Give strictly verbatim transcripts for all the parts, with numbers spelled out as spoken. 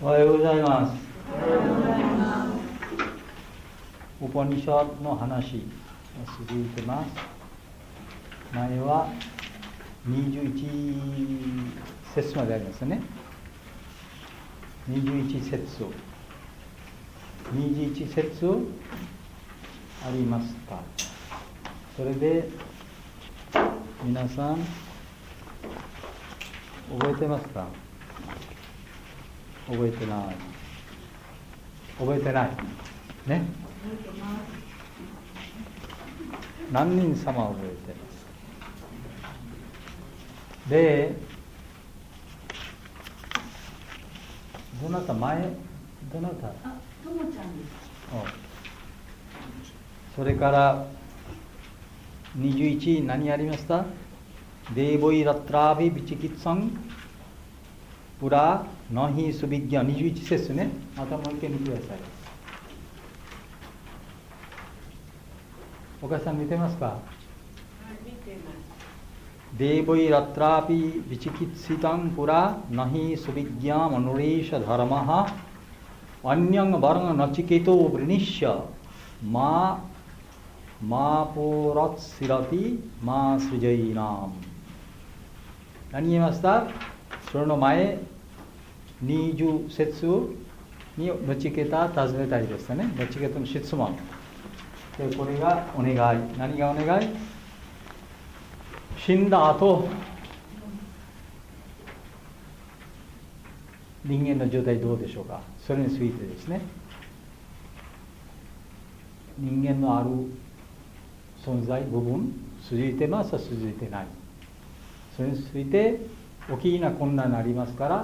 おはようございます。ウパニシャドの話が続いてます。前はにじゅういち節までありますね。にじゅういち節にじゅういち節ありました。それで皆さん覚えてますか？覚えてない。覚えてない。ね。何人様覚えてますか？で、どなた前、どなた？ あ、ともちゃんです。 それからにじゅういち何ありました？デーボイラトラビビチキッサンプラナヒスビギャにじゅういち節ね。またもう一回見てください。お母さん見てますか？はい、 見てます。 デーボイラトラビビチキッシタンプラナヒスビギャマノレーシャダラマハアンニャンバランナチケトブリニッシャママポラツシラティマスジャイナム。何言いました？その前にじゅう節にナチケタ尋ねたいですね。ナチケタの質問で、これがお願い。何がお願い？死んだ後人間の状態どうでしょうか？それについてですね。人間のある存在部分続いてますか続いてない。それについて大きな困難がありますから、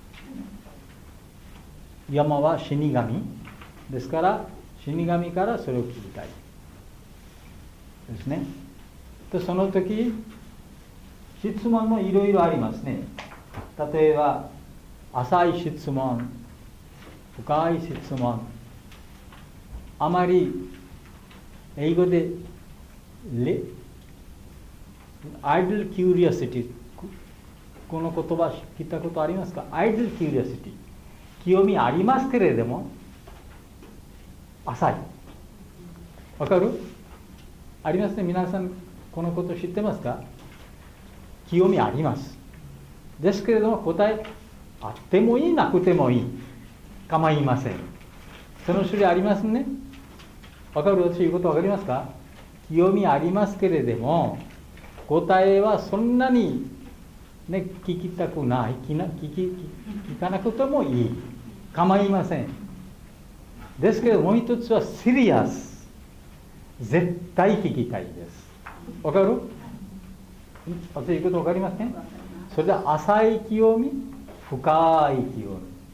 山は死神ですから、死神からそれを聞きたいですね。でその時質問もいろいろありますね。例えば浅い質問、深い質問、あまり英語でアイドルキュリオシティ、この言葉聞いたことありますか？アイドルキュリオシティ、興味ありますけれども浅い。わかる？ありますね。皆さんこのこと知ってますか？興味あります。ですけれども答えあってもいいなくてもいい、構いません。その種類ありますね。わかる？私言うことわかりますか？興味ありますけれども答えはそんなに、ね、聞きたくない、聞な聞き聞かなくてもいい、構いません。ですけどもう一つはシリアス、絶対聞きたいです。わかる？私言うことわかりますね。それで浅い興味、深い興味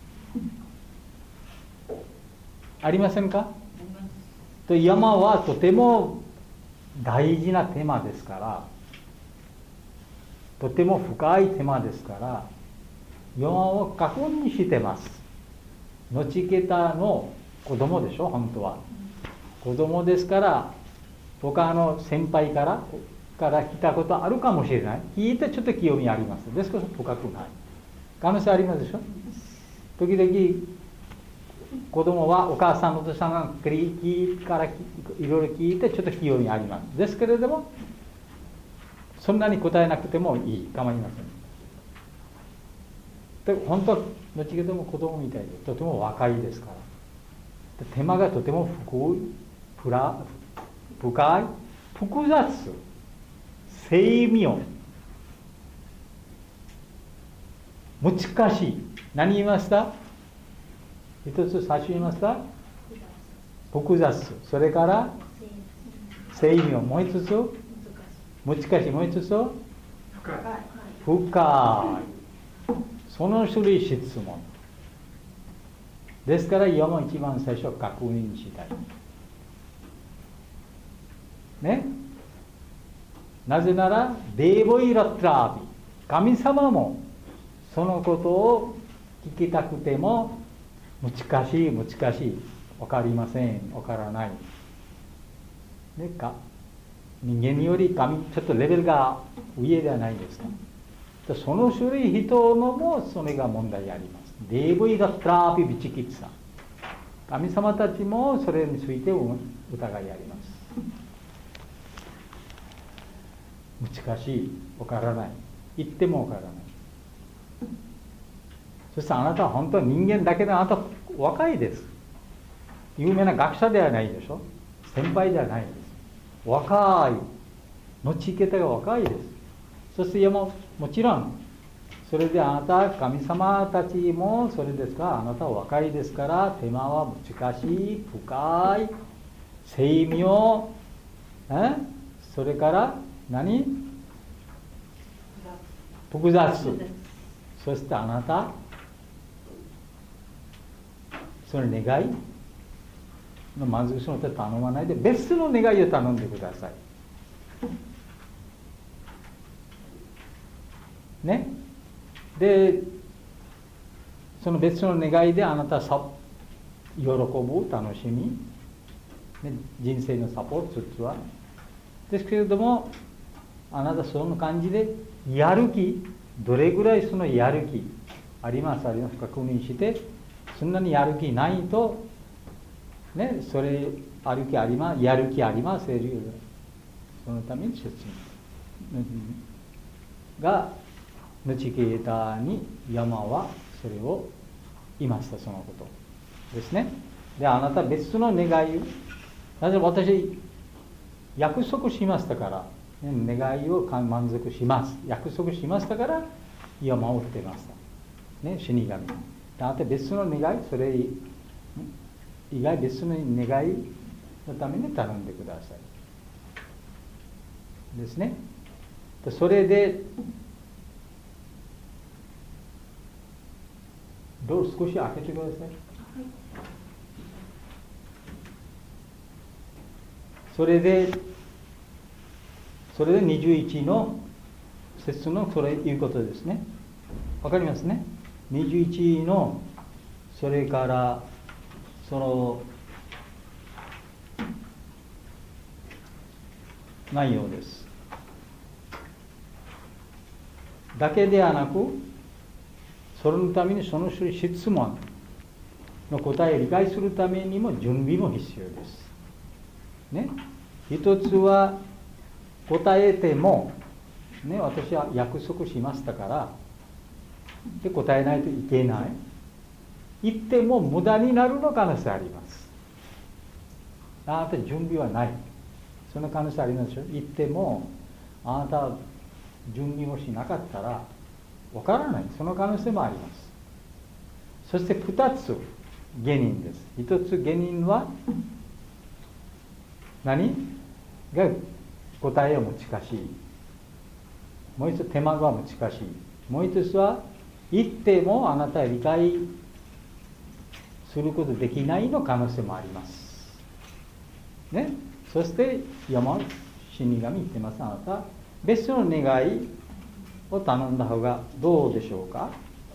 ありませんか？と山はとても大事なテーマですから、とても深いテーマですから、山を確認してます。ノチケタの子供でしょ、本当は。子供ですから、他の先輩からから来たことあるかもしれない。聞いてちょっと興味あります。ですから深くない。可能性ありますでしょ。時々子供はお母さんのお父さんが聞いからいろいろ聞いてちょっと興味あります。ですけれどもそんなに答えなくてもいい、構いません。で本当はどっちかというと子供みたいでとても若いですから。手間がとても深い、プラ深い、複雑、精妙、難しい。何言いました？一つ最初言いました？複雑。それから精妙。もう一つ難しい。もう一つ深い。深い。その種類質問。ですから今も一番最初は確認したい。ね。なぜならデーボイラトラビ、神様もそのことを聞きたくても難しい難しい、わかりません、わからない。でか人間より神ちょっとレベルが上ではないですか。その種類人のもそれが問題あります。 デーボイダトラピビチキッサ、神様たちもそれについて疑いあります。難しい、わからない、言ってもわからない。そしてあなたは本当は人間だけで、あなたは若いです。有名な学者ではないでしょ、先輩ではないです。若い、のちけたが若いです。そしてももちろんそれであなた神様たちもそれですが、あなたは若いですから、手間は難しい、深い、精妙、えそれから何複雑。そしてあなたその願いの満足その手頼まないで、別の願いを頼んでくださいね。でその別の願いであなたさ喜ぶ、楽しみ、ね、人生のサポートツはですけれども、あなたその感じでやる気、どれぐらいそのやる気ありますありますか確認して、そんなにやる気ないとね、それある気あります、やる気あります、そのために説明がヌチケータに山はそれを言いました。そのことですね。であなた別の願いを、なぜ私約束しましたから、ね、願いを満足します、約束しましたから山を打ってました、ね、死神。であなた別の願い、それ以外別の願いのために頼んでくださいですね。それでどう少し開けてください。それでそれでにじゅういちの節のそれいうことですね。わかりますね。にじゅういちのそれからその内容です。だけではなく、そのためにその質問の答えを理解するためにも準備も必要です。ね、一つは答えても、ね、私は約束しましたからで答えないといけない。言っても無駄になるの可能性あります。あなた準備はない。その可能性ありますでしょ。言ってもあなた準備をしなかったらわからない。その可能性もあります。そしてふたつ原因です。一つ原因は何が答えは難しい。もう一つ手間が難しい。もう一つは言ってもあなたは理解することできないの可能性もあります。ね。そして山死神言ってます。あなた別の願いを頼んだ方がどうでしょうか。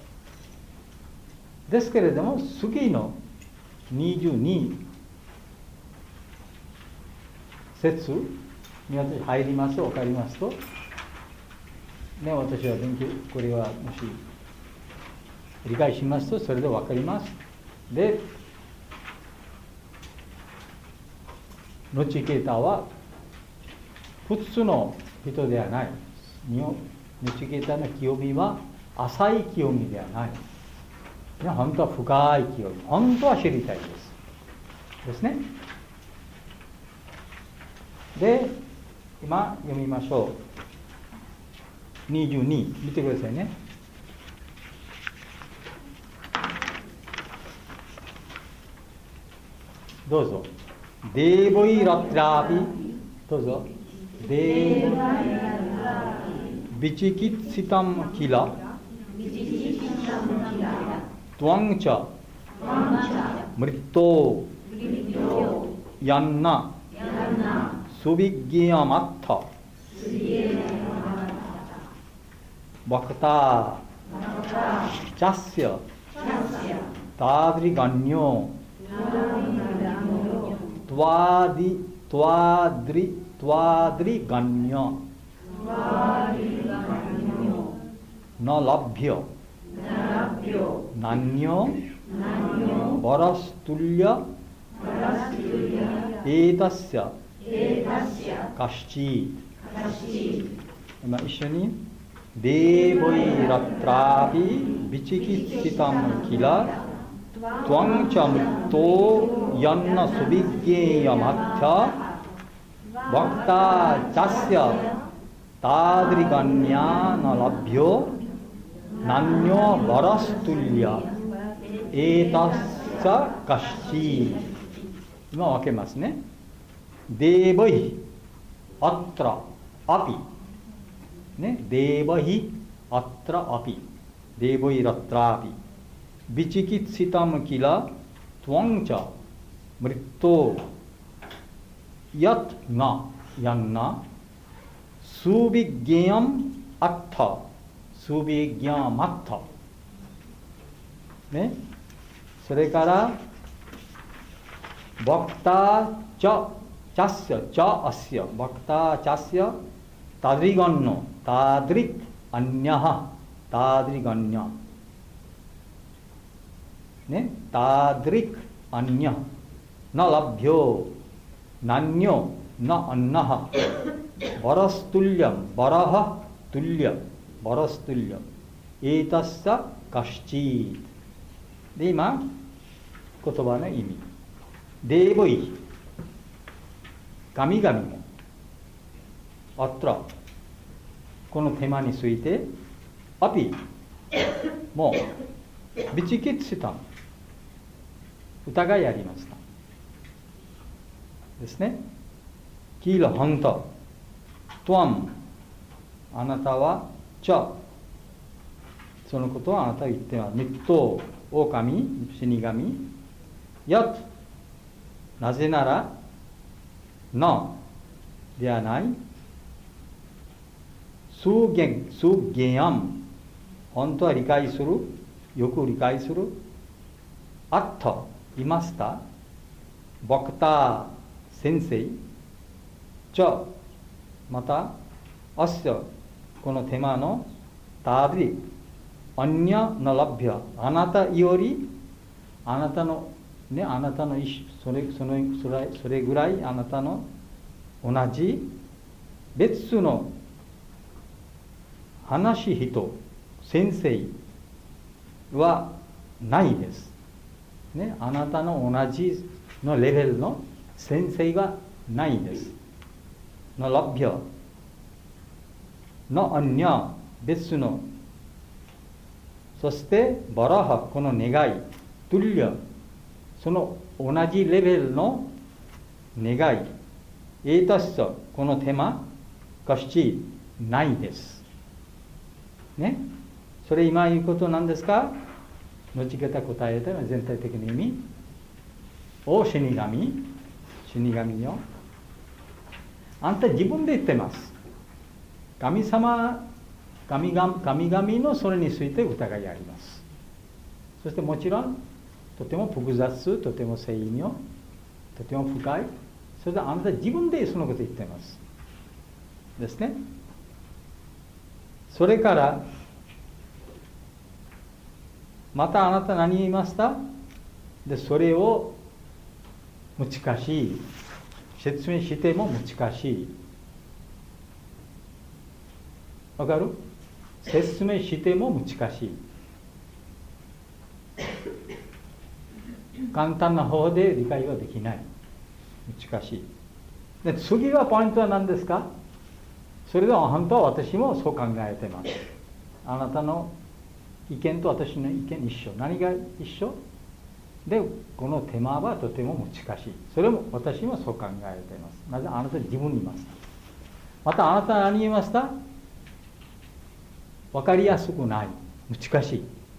ですけれども次のにじゅうに節に私入りますと分かりますと、ね、私は勉強これはもし理解しますとそれで分かります。でノチケータは普通の人ではない。ノチケータの清みは浅い清みではない。本当は深い清み。本当は知りたいです。ですね。で、今読みましょう。にじゅうに見てくださいね。どうぞ。デーボイラトラビ、どうぞ。デービチキッシタムキラ、トワンチャ、ムリット、ヤンナ、スビギヤマッタ、バクタ、チャスヤ、タドリガンニョ、トワディ、トワドリ、トワドリガンニョ、ナラビョ、 नान्यो वरस्तुल्य एतस्य कश्चित्今一緒にデーボイラトラビビチキツタムキラトワンチャムトヤンナソビゲヤマッタワクタチャスヤタドリガニャナラビョナンニョバラストゥリアエタサカシ今分けますねデーボイアトラアピね、デーバヒアットラアピデーバイラトラアピビチキツタムキラトワンチャムリットヤトナヤンナスービギャンアッタスービギャンマッタねそれからバクタチャチャスヤチャアスヤバクタチャスヤタドリガンノタドリアンニャハタドリガンニャねタドリアンニャナラビョナンニョナアンナハバラストゥリアムバラハトゥリアバラストゥリアエータッサカシチーで今言葉の意味デーボイ神々もアトラこのテーマについてアピもうビチキツタ疑いありましたですねキーラハンタトワンあなたはチャそのことはあなたは言ってますニット狼死神やっなぜならなではないスーゲン、スーゲアン、本当は理解する、よく理解する、あった、いました、ボクター先生、じゃあ、また、アスヤ、このテーマのターリ、アンニャナラビア、あなたより、あなたの、ね、あなたの意思、それ、その、それ、それぐらい、あなたの同じ、別の話し人、先生はないです、ね。あなたの同じのレベルの先生はないです。のラビアのアンニャ別のそしてバラハこの願いトゥリアその同じレベルの願いエータスサこのテーマがしないですね、それ今言うことなんですか後方答えた全体的な意味お死神死神よあんた自分で言ってます神様神々神々のそれについて疑いありますそしてもちろんとても複雑とても精妙とても深いそれであんた自分でそのこと言ってますですねそれからまたあなた何言いましたでそれを難しい説明しても難しいわかる説明しても難しい簡単な方で理解はできない難しいで次はポイントは何ですかそれでは本当は私もそう考えてますあなたの意見と私の意見一緒何が一緒でこのテーマはとても難しいそれも私もそう考えていますなぜあなた自分に言いましたまたあなたは何言いました分かりやすくない難し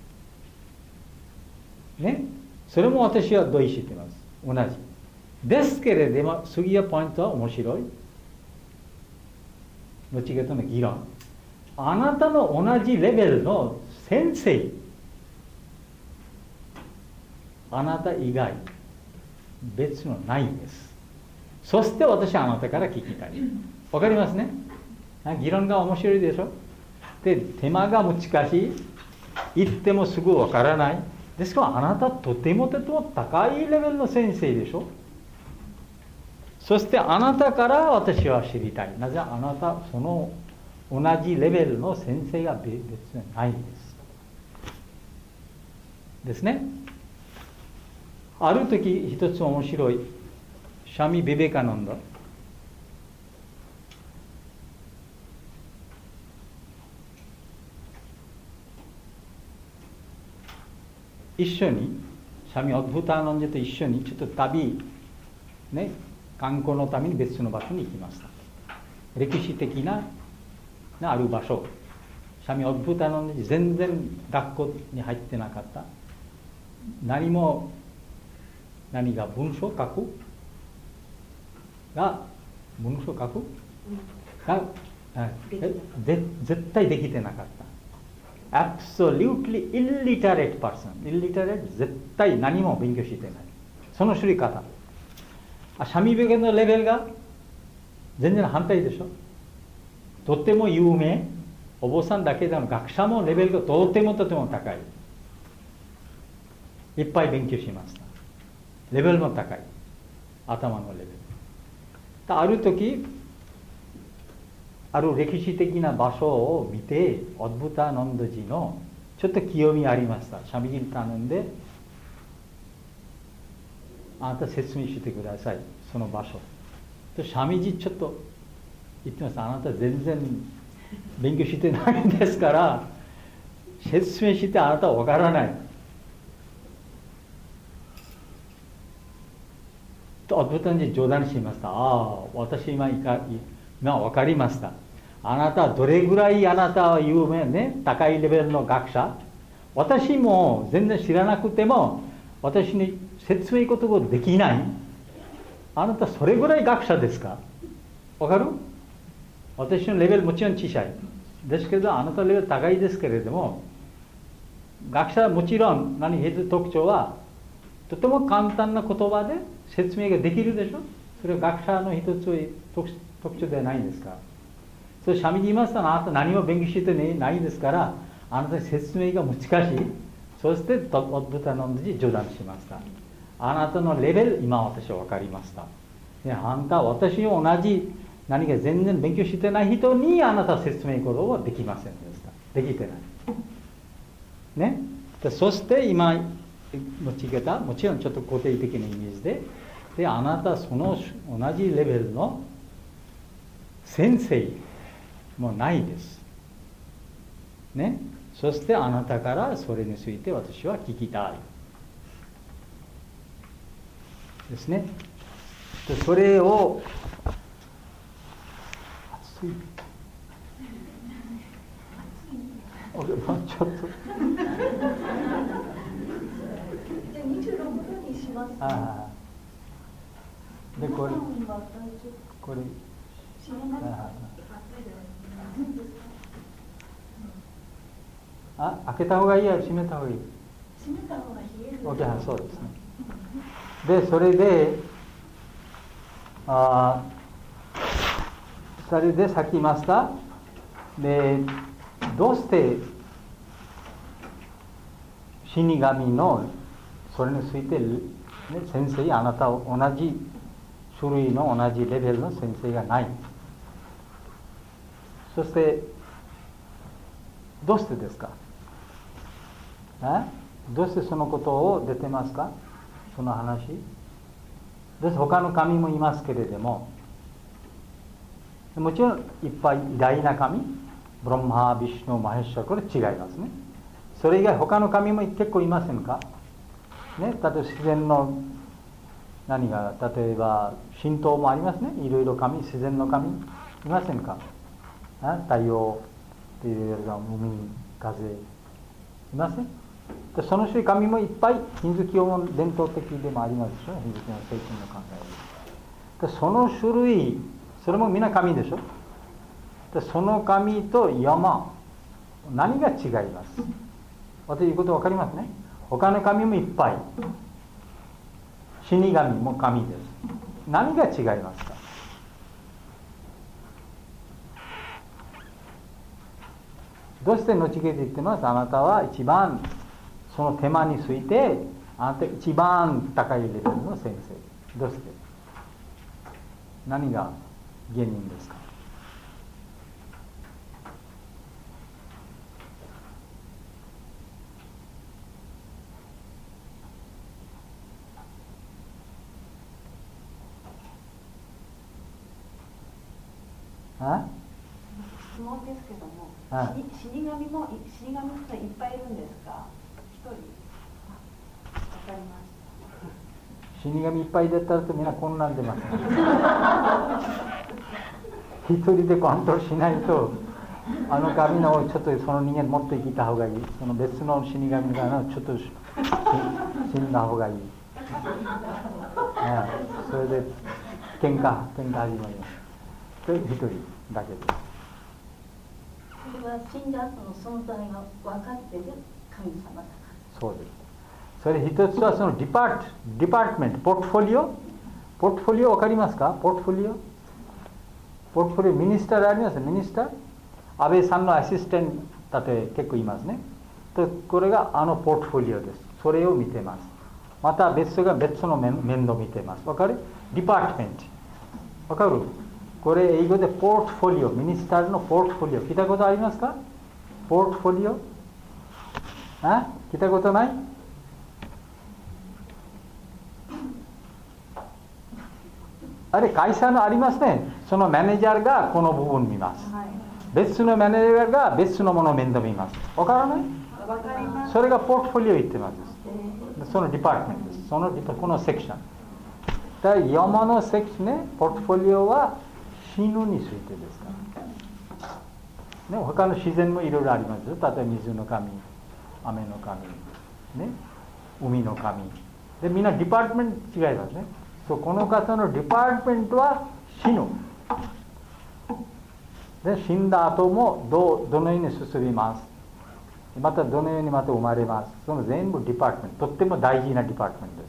いねそれも私は同意しています同じですけれども次のポイントは面白い後方の議論あなたの同じレベルの先生あなた以外別のないんですそして私はあなたから聞きたいわかりますね議論が面白いでしょで手間が難しい言ってもすぐわからない。ですからあなたとてもとても高いレベルの先生でしょ。そしてあなたから私は知りたい。なぜあなたその同じレベルの先生が別にないんです。ですね。ある時一つ面白いシャミ・ビベカナンダ、一緒にシャミ・アッブターナンダと一緒にちょっと旅ね、観光のために別の場所に行きました。歴史的なある場所、シャミ・アッブターナンダに全然学校に入ってなかった、何も何が文章書くが文章書くがぜ絶対できてなかった。absolutely illiterate person、 illiterate 絶対何も勉強してない。その知り方、シャミ・ビベカのレベルが全然反対でしょ。とても有名、お坊さんだけでも学者もレベルがとてもとても高い。いっぱい勉強しました。レベルも高い、頭のレベル。ある時ある歴史的な場所を見て、アッブターナンダジのちょっと興味ありました。シャミジに頼んで、あなた説明してください、その場所。とシャミジちょっと言ってます。あなた全然勉強してないんですから、説明してあなたは分からない。とアッブターナンダジ冗談しました。ああ、私今いか今分かりました。あなたどれぐらいあなたは有名ね、高いレベルの学者。私も全然知らなくても私に説明ことができない。あなたそれぐらい学者ですか。わかる？私のレベルもちろん小さいですけど、あなたのレベル高いですけれども、学者はもちろん何一つ特徴はとても簡単な言葉で説明ができるでしょ。それは学者の一つ特特徴ではないんですか。それシャミジ言いましたら、あなた何も勉強してないですから、あなた説明が難しい。そしてアッブターナンダジ冗談しました。あなたのレベル、今私は分かりました。で、あなたは私と同じ何か全然勉強してない人にあなたは説明ことはできませんでした。できてない。ね。でそして今用い方、もちろんちょっと固定的なイメージで、で、あなたその同じレベルの先生もないです。ね。そしてあなたからそれについて私は聞きたい。ですね。でそれを、暑い。ちょっと。 じゃあにじゅうろくどにします。 ああ。で、これ。これ。あ、開けた方がいいや閉めた方がいい。 閉めた方が冷える。 OK、そうですね。で、それで、あそれでさっき言いました。で、どうして死神のそれについて、ね、先生、あなた同じ種類の同じレベルの先生がない。そしてどうしてですか？えどうしてそのことを出てますか？その話です。他の神もいますけれども、もちろんいっぱい偉大な神、ブラマー、ビシュヌ、マヘシュワ、これ違いますね。それ以外他の神も結構いませんかね。例えば自然の何が、例えば神道もありますね。いろいろ神、自然の神いませんか？太陽っていうよりは海、風いません？でその種類神もいっぱい、ヒンズー教も伝統的でもありますでしょ。ヒンズー教の精神の考えでその種類、それもみんな神でしょ。でその神と山、何が違います？私言うこと分かりますね。他の神もいっぱい、死神も神です。何が違いますか？ どうしてノチケイト言ってます？あなたは一番その手間についてあなた一番高いレベルの先生。どうして？何が原因ですか？あ？ 質問ですけども、 あ死神も死神っていっぱいいるんですか？一人。わかりました。 死神いっぱい出たらとみんなこんなん出ます、ね、一人でコントロールしないとあの神のちょっとその人間もっと生きた方がいい、その別の死神がちょっと死んだ方がいい、ね、それで喧嘩喧嘩始まります。それ一人だけです。 それは死んだ後の存在が分かっている神様だから。 そうです。それ一つはそのディパート、ディパートメント、ポートフォリオ、ポートフォリオわかりますか？ポートフォリオ、ポートフォリオ、ミニスターありますミニスター、安倍さんのアシスタントって結構いますね。とこれがあのポートフォリオです。それを見てます。また別が別の面倒を見てます。わかる？ディパートメント。わかる？これ英語でポートフォリオ、ミニスターのポートフォリオ。聞いたことありますか？ポートフォリオ？あ？聞いたことない？あれ会社のありますね。そのマネージャーがこの部分見ます。はい、別のマネージャーが別のものを面倒見ます。わからない？ わかります。 それがポートフォリオ言ってます。そのディパートメントです。そのこのセクション。だ山のセクションね、ポートフォリオは死ぬについてですから。ね、他の自然もいろいろありますよ。例えば水の神、雨の神、ね、海の神。で、みんなディパートメント違いますね。そうこの方のディパートメントは死ぬ。で、死んだ後もど, どのように進みます。またどのようにまた生まれます。その全部ディパートメント。とっても大事なディパートメントです。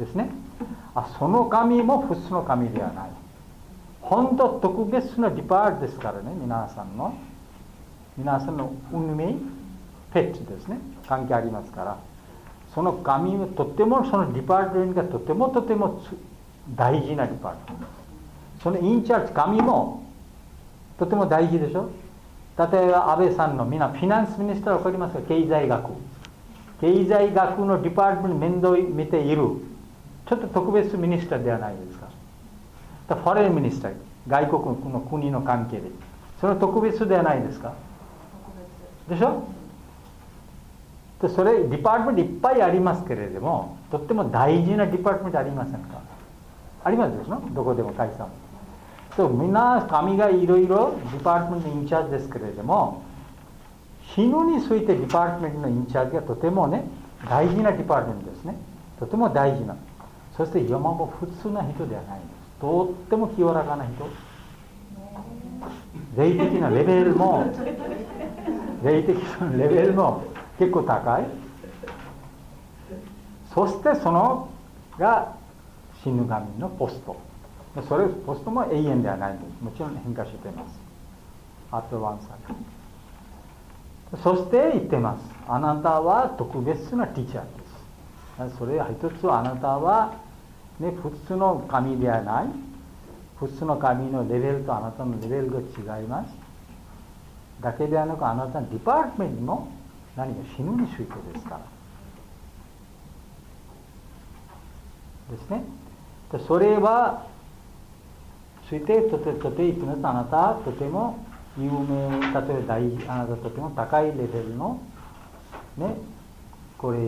ですね。あ、その神も普通の神ではない。本当特別なディパートですからね、皆さんの。皆さんの運命、ペットですね。関係ありますから。その神はとてもそのディパートメントがとてもとても大事なディパートメントです。そのインチャージ神もとても大事でしょ。例えば安倍さんのみんなフィナンスミニスターわかりますか？経済学。経済学のディパートメント面倒を見ている。ちょっと特別ミニスターではないですか。フォレンミニスター、外国の国の関係で。それは特別ではないですか？でしょ。でそれディパートメントいっぱいありますけれども、とっても大事なディパートメントありませんか？ありますでしょ。どこでも会社も。そうみんな神がいろいろディパートメントのインチャージですけれども、死ぬについてディパートメントのインチャージがとてもね大事なディパートメントですね。とても大事な。そして山も普通な人ではないんです。とっても清らかな人。霊的なレベルも霊的なレベルも結構高い。そしてそのが死ぬ神のポスト。それポストも永遠ではないんです。もちろん変化しています。あとワンサー。そして言ってます。あなたは特別なティーチャーです。それは一つはあなたは、ね、普通の神ではない。普通の神のレベルとあなたのレベルが違います。だけではなくあなたのディパートメントも何か死ぬについてですから。ですね。でそれはついてとてとて言ってます。あなたはとても有名、例えば大あなたとても高いレベルのねこれ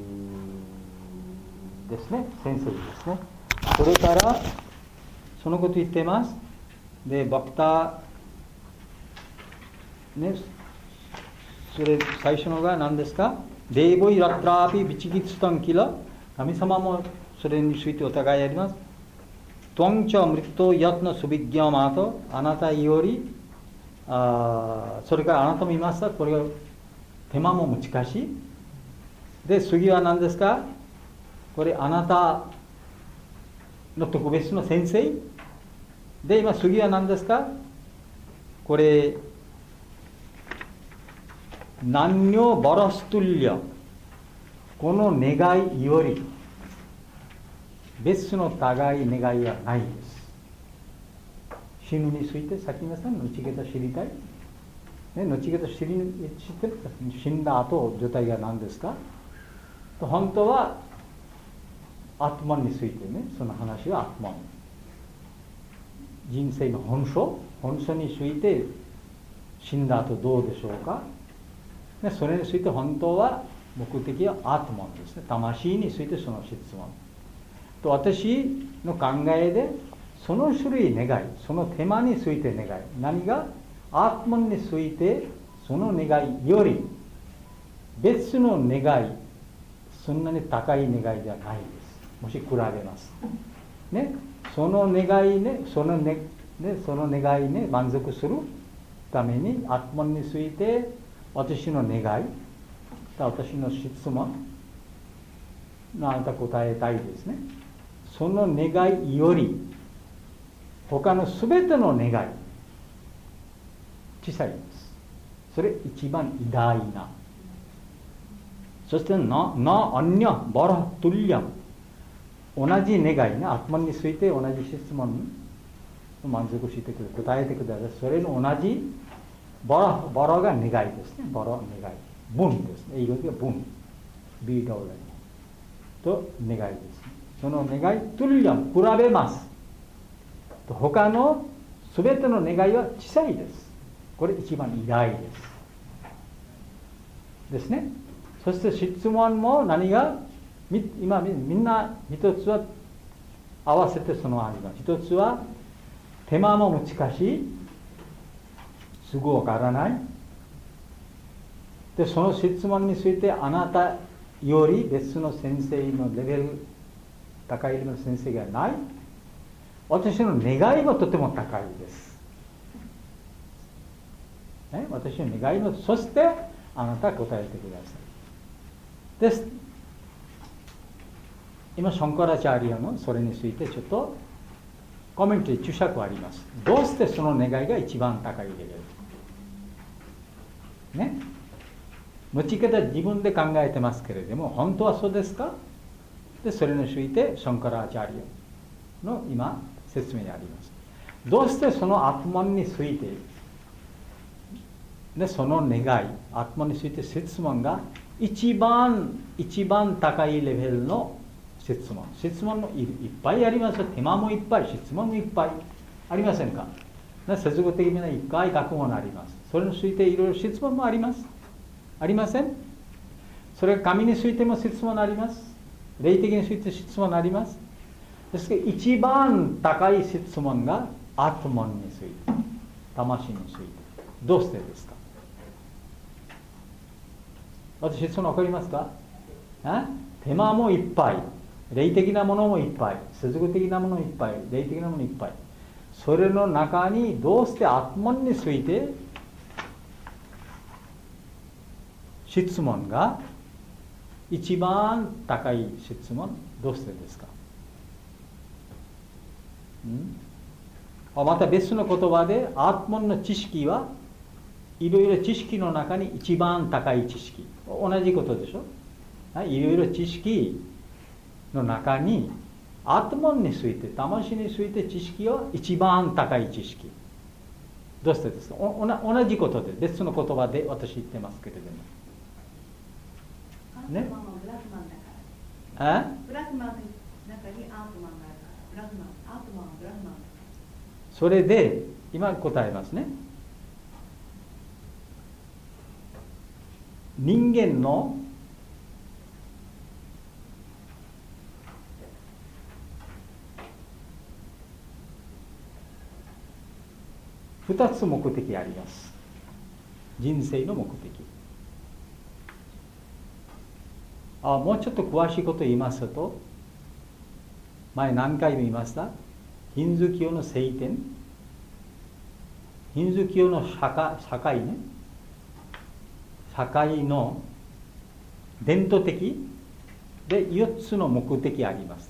ですね先生ですね。それからそのこと言ってます。でバクタねそれ最初のが何ですか？デーボイラトラービビチギツタンキラ、神様もそれについてお互いやります。トンチャムリトヤトナスビッギャマト、あなたよりあそれからあなたも言いました。これは手間も難しい。で次は何ですか？これあなたの特別の先生で、今次は何ですか？これ何女バラストゥリア、この願いより別の互い願いはないです。死ぬについて、さっき言いましたね、後けた知りたい。ね、後けた知り知ってる、死んだ後、状態が何ですか？本当は、アトマンについてね、その話はアトマン。人生の本性、本性について、死んだ後どうでしょうか？ね、それについて本当は、目的はアトマンですね。魂についてその質問。と私の考えで、その種類願い、その手間について願い、何がアートマンについてその願いより別の願い、そんなに高い願いではないです。もし比べます。ね、その願いね、そのね、ね、その願いね、満足するためにアートマンについて私の願い、私の質問、あなた答えたいですね。その願いより他のすべての願い小さいです。それ一番偉大な。そしてな、な、アンニャ、バラ、トゥリア、同じ願いね、アトマンについて同じ質問に満足してくる、答えてください。それの同じバラ、バラが願いですね。バラ、願い。文ですね。英語では文。ビードーレと願いですね。その願い、トゥリアン、比べます。他のすべての願いは小さいです。これ一番偉大です。ですね。そして質問も何が、今みんな一つは合わせてそのあります。一つは手間も難しい。すぐわからない。で、その質問についてあなたより別の先生のレベル、高いレベルの先生がない。私の願いもとても高いです。ね、私の願いも、そしてあなたは答えてください。です。今、シャンカラチャーリアのそれについてちょっとコメントに注釈あります。どうしてその願いが一番高いレベル？ね。持ち方自分で考えてますけれども、本当はそうですか？で、それについてシャンカラチャーリアの今、説明にあります。どうしてそのアトマンについて、でその願い、アトマンについて質問が一番、一番高いレベルの質問。質問もいっぱいあります。手間もいっぱい、質問もいっぱいありませんか？接続的な一回学問があります。それについていろいろ質問もあります。ありません？それが神についても質問あります。霊的について質問あります。ですから一番高い質問がアトマンについて、魂について。どうしてですか？私質問わかりますか？手間もいっぱい、霊的なものもいっぱい、接続的なものもいっぱい、霊的なものいっぱい。それの中にどうしてアトマンについて質問が一番高い質問、どうしてですか？うん、また別の言葉で、アトマンの知識はいろいろ知識の中に一番高い知識。同じことでしょ？いろいろ知識の中に、アトマンについて、魂について知識は一番高い知識。どうしてですか？お同じことで、別の言葉で私言ってますけれども。ね？ ブラフマンの中にアートマンがあるから、ブラフマン、アートマンはブラフマン。 それで、今答えますね。人間の二つ目的あります。人生の目的。あ、もうちょっと詳しいことを言いますと、前何回も言いました。ヒンズー教の聖典、ヒンズー教の社会、社会ね、社会の伝統的でよっつの目的ありました。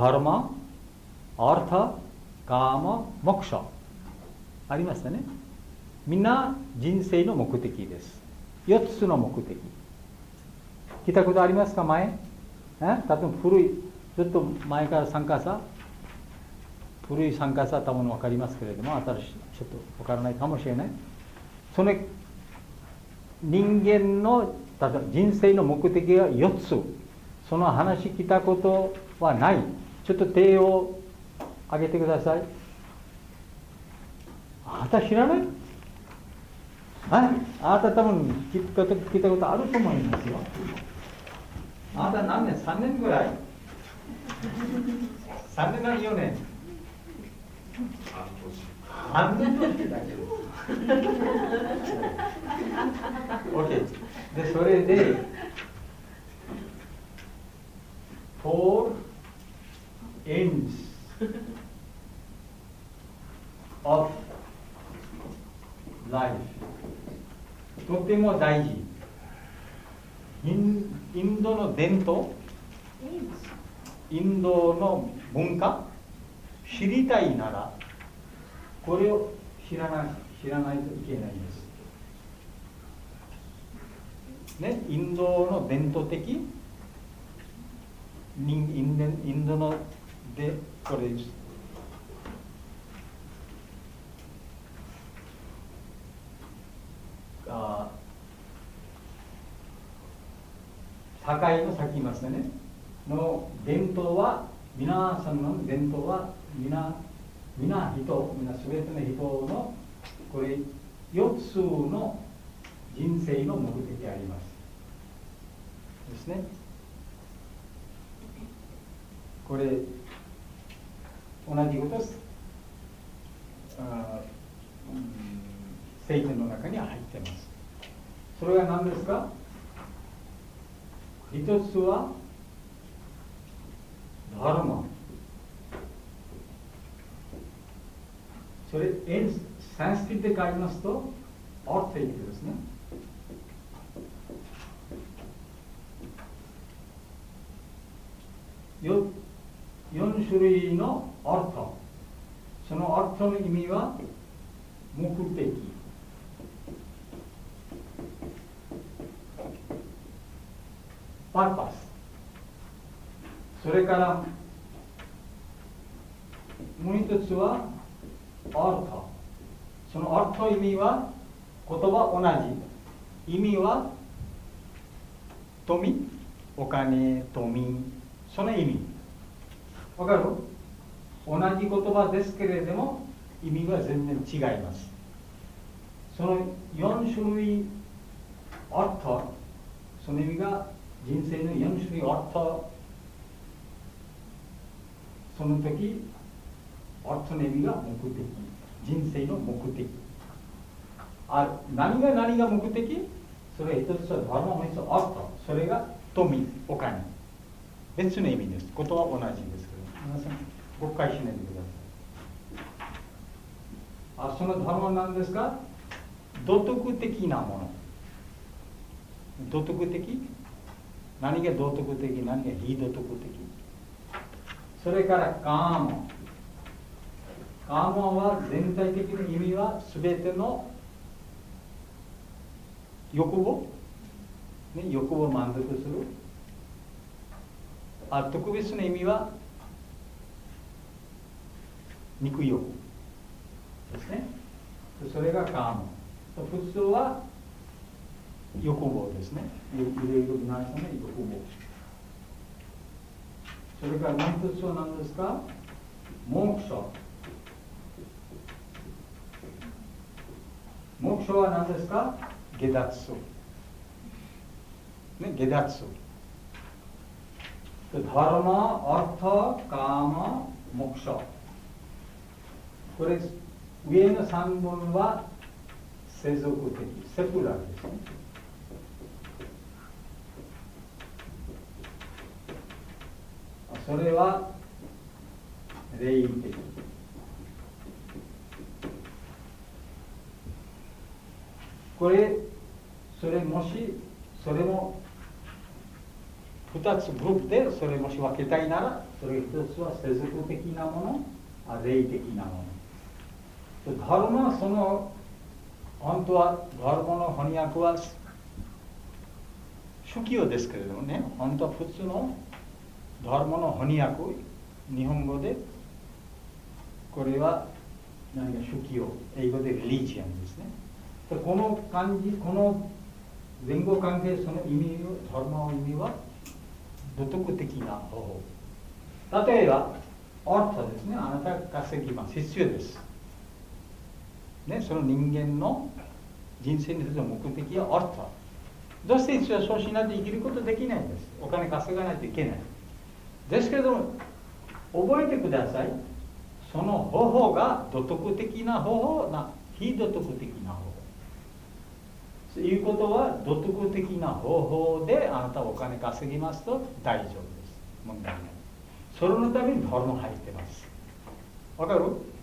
ダルマ、アルタ、カーマ、モクシャありましたね。みんな人生の目的です。 よっつの目的。聞いたことありますか、前？え例えば古い、ずっと前から参加者、古い参加者多分分かりますけれども、新しいちょっと分からないかもしれない。その人間の例えば人生の目的がよっつ。その話聞いたことはない。ちょっと手を挙げてください。あなた知らない？ああなた多分聞いたこと聞いたことあると思いますよ。あなた何年？さんねんぐらい？さんねんなのよねん？半年だけど。OK。で、それで、four ends of life。とても大事。イン、インドの伝統、インドの文化、知りたいなら、これを知らない、知らないといけないんです。ね、インドの伝統的、インド、インドので、これです。あ境の先言いますね。の伝統は、皆さんの伝統は、皆、皆人、皆すべての人の、これ、よっつの人生の目的あります。ですね。これ、同じことです。あ、うん、聖典の中に入ってます。それは何ですか？一つは、ダルマ。それ、サンスクリットで書きますと、アーティックですね。よ、四種類のアート。そのアートの意味は、目的。パーパス。それから、もう一つは、アート。そのアートの意味は、言葉同じ。意味は、富、お金、富、その意味。わかる？同じ言葉ですけれども、意味は全然違います。そのよん種類アート、その意味が人生のよん種類アート、その時、アートの意味が目的。人生の目的。あ、何が何が目的？それ一つはダルマ、もう一つはアート。それが富、お金。別の意味です。ことは同じですけど、皆さん誤解しないでください。あ、そのダルマは何ですか？道徳的なもの。道徳的？何が道徳的、何が非道徳的？それからカーマ。カーマは全体的な意味はすべての欲望、ね、欲望を満足する。あ、特別な意味は肉欲ですね。それがカーマ。普通は欲望ですね。いろいろ皆さんの欲望。それからもう一つは何ですか？モークシャ。モークシャは何ですか？下脱。ね、下脱。ダルマ、アータ、カーマ、モクシャ。これ、上の三本は世俗的、セクラーですね。それは霊的。これ、それもし、それもふたつグループでそれもし分けたいなら、それひとつは世俗的なもの、霊的なもの。ダルマはその、本当はダルマの翻訳は主教ですけれどもね、本当は普通のドラマの翻訳、日本語でこれは何か主教、英語でリリジアンですね。この漢字、この前後関係、その意味を、ドラマの意味は道徳的な方法。例えば、アートですね、あなたが稼ぎます。必要です。ね、その人間の人生にとっての目的はアート。どうして必要、そうしないと生きることできないんです。お金稼がないといけない。ですけれども、覚えてください。その方法が道徳的な方法な、非道徳的な方法。ということは、道徳的な方法であなたお金稼ぎますと大丈夫です。問題ない。それのためにドラマ入ってます。わかる？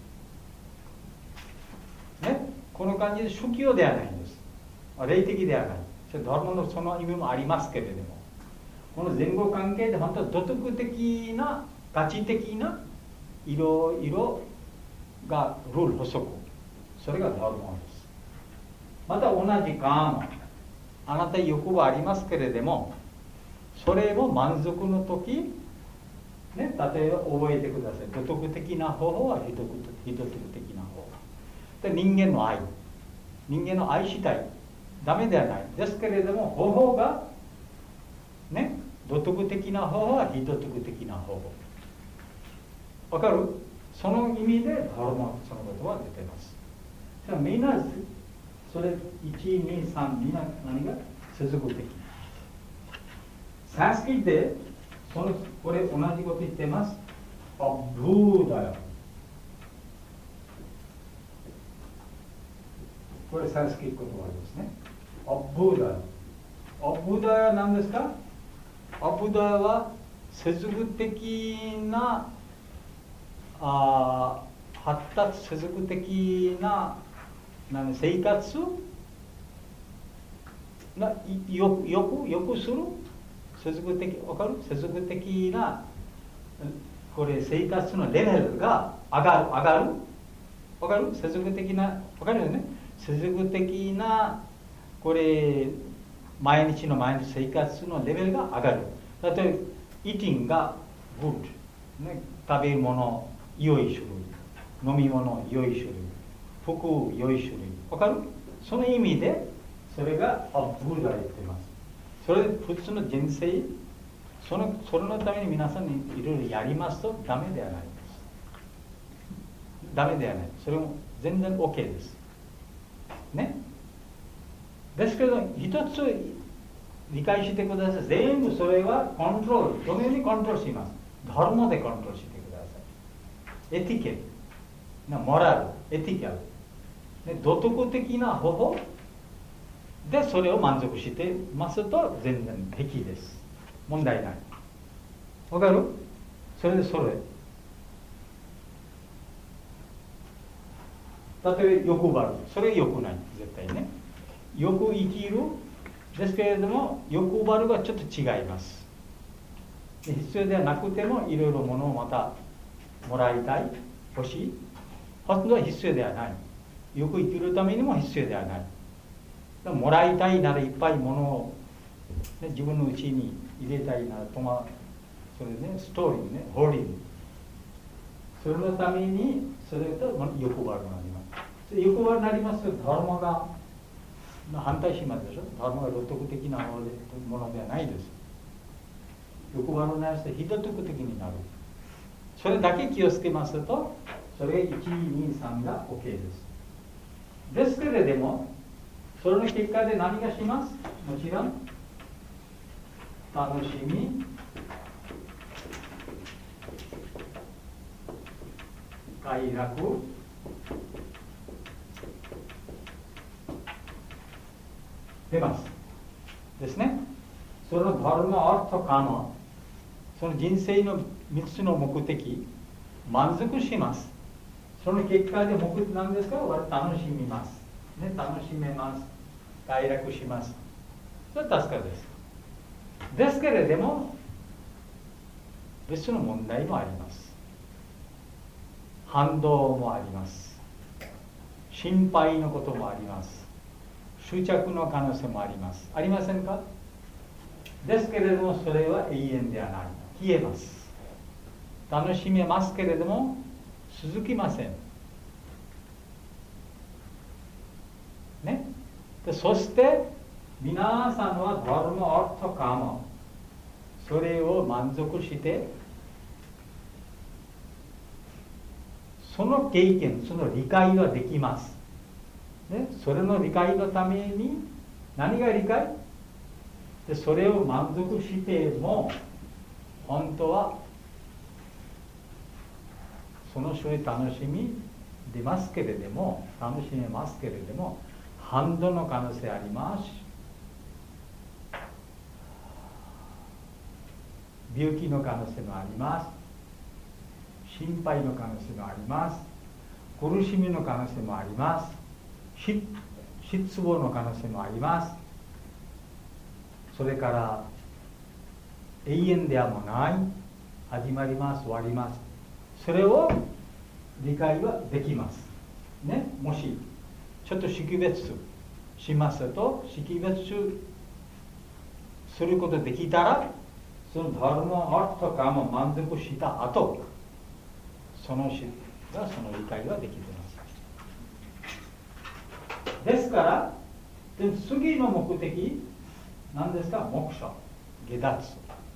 ね、この感じで宗教ではないんです。霊的ではない。ドラマのその意味もありますけれども、この前後関係で本当は道徳的な、価値的な、いろいろがルール、補足。それがドラマです。また同じカーマ。あなた欲はありますけれども、それも満足の時、ね、例えば覚えてください。道徳的な方法は非道徳的な方法。で、人間の愛。人間の愛したい。ダメではない。ですけれども、方法が、ね、道徳的な方法は非道徳的な方法。わかる？その意味で、ドラマ、そのことは出ています。じゃあ、みんな、それ、いち、に、さん、みんな何が世俗的。サンスクリットで、その、これ同じこと言ってます。アブーダヤ。これサンスクリット言葉ですね。アブーダヤ。アブーダヤは何ですか？アブーダヤは世俗的なあ発達、世俗的な何生活なよくよくよくする世俗的、わかる？世俗的なこれ生活のレベルが上がる上がるわかる？世俗的なわかるよね？世俗的なこれ毎日の毎日生活のレベルが上がる。例えばイーティングがグッド、ね、食べ物良い種類、飲み物良い種類、服良い種類、わかる？その意味でそれがアブーダ言ってます。それで普通の人生、そのそれのために皆さんにいろいろやりますとダメではないです。ダメではない。それも全然 OK です。ね。ですけど、一つ理解してください。全部それはコントロール、どのようにコントロールします。ドラマでコントロールしてください。エティケット、モラル、エティカル、ね、道徳的な方法でそれを満足してますと全然平気です。問題ない。わかる？それでそれ。例えば欲張る。それ良くない。絶対ね。よく生きる。ですけれども、欲張るがちょっと違います。必要ではなくてもいろいろものをまたもらいたい、欲しい。本当は必要ではない。よく生きるためにも必要ではない。でも、もらいたいならいっぱいものを、ね、自分のうちに入れたいなら、とま、それね、ストーリーね、ホーリー。それのために、それと欲張るになります。欲張るになりますと、ドラマが反対しますでしょ。ドラマが道徳的なものではないです。欲張るになりますと、非道徳的になる。それだけ気をつけますと、それいち、に、さんが OK です。ですけれども、それの結果で何がします？もちろん、楽しみ、快楽、出ます。ですね。そのドルのアートカノ、その人生のみっつの目的、満足します。その結果で目的なんですか？楽しみます。ね、楽しめます。快楽します。それは助かるです。ですけれども、別の問題もあります。反動もあります。心配のこともあります。執着の可能性もあります。ありませんか？ ですけれどもそれは永遠ではない。消えます。楽しめますけれども続きません。ね、でそして皆さんはダルマ、アータ、カーマ、それを満足してその経験、その理解はできます、ね、それの理解のために何が理解で、それを満足しても本当はその種類楽しみ出ますけれども、楽しめますけれども反動の可能性あります。病気の可能性もあります。心配の可能性もあります。苦しみの可能性もあります。失望の可能性もあります。それから永遠ではもない、始まります、終わります。それを理解はできますね。もしちょっと識別しますと、識別することできたら、そのダルマ、アートとかも満足した後、その人がその理解はできています。ですから、で次の目的、何ですか？モクシャ、下脱。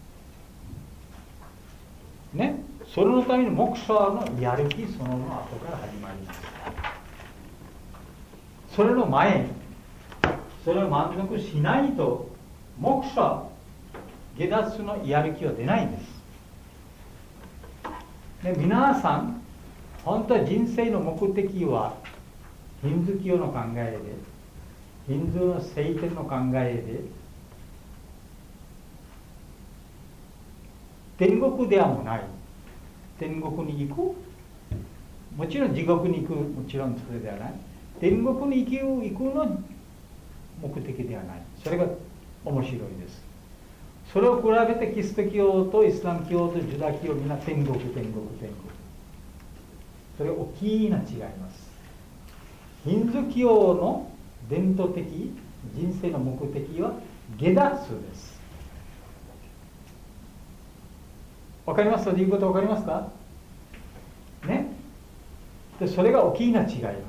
ね、それのためにモクシャのやる気そのもの後から始まります。それの前、それを満足しないと、モクシャ、下脱のやる気は出ないんです。で皆さん、本当は人生の目的は、ヒンズー教の考えで、ヒンズーの聖典の考えで、天国ではもない。天国に行く。もちろん地獄に行く、もちろんそれではない。天国に行く、行くの目的ではない。それが面白いです。それを比べてキリスト教とイスラム教とジュダ教、みんな天国、天国、天国。それは大きな違います。ヒンズー教の伝統的人生の目的は下脱です。わかりますということわかりますかね。でそれが大きな違います。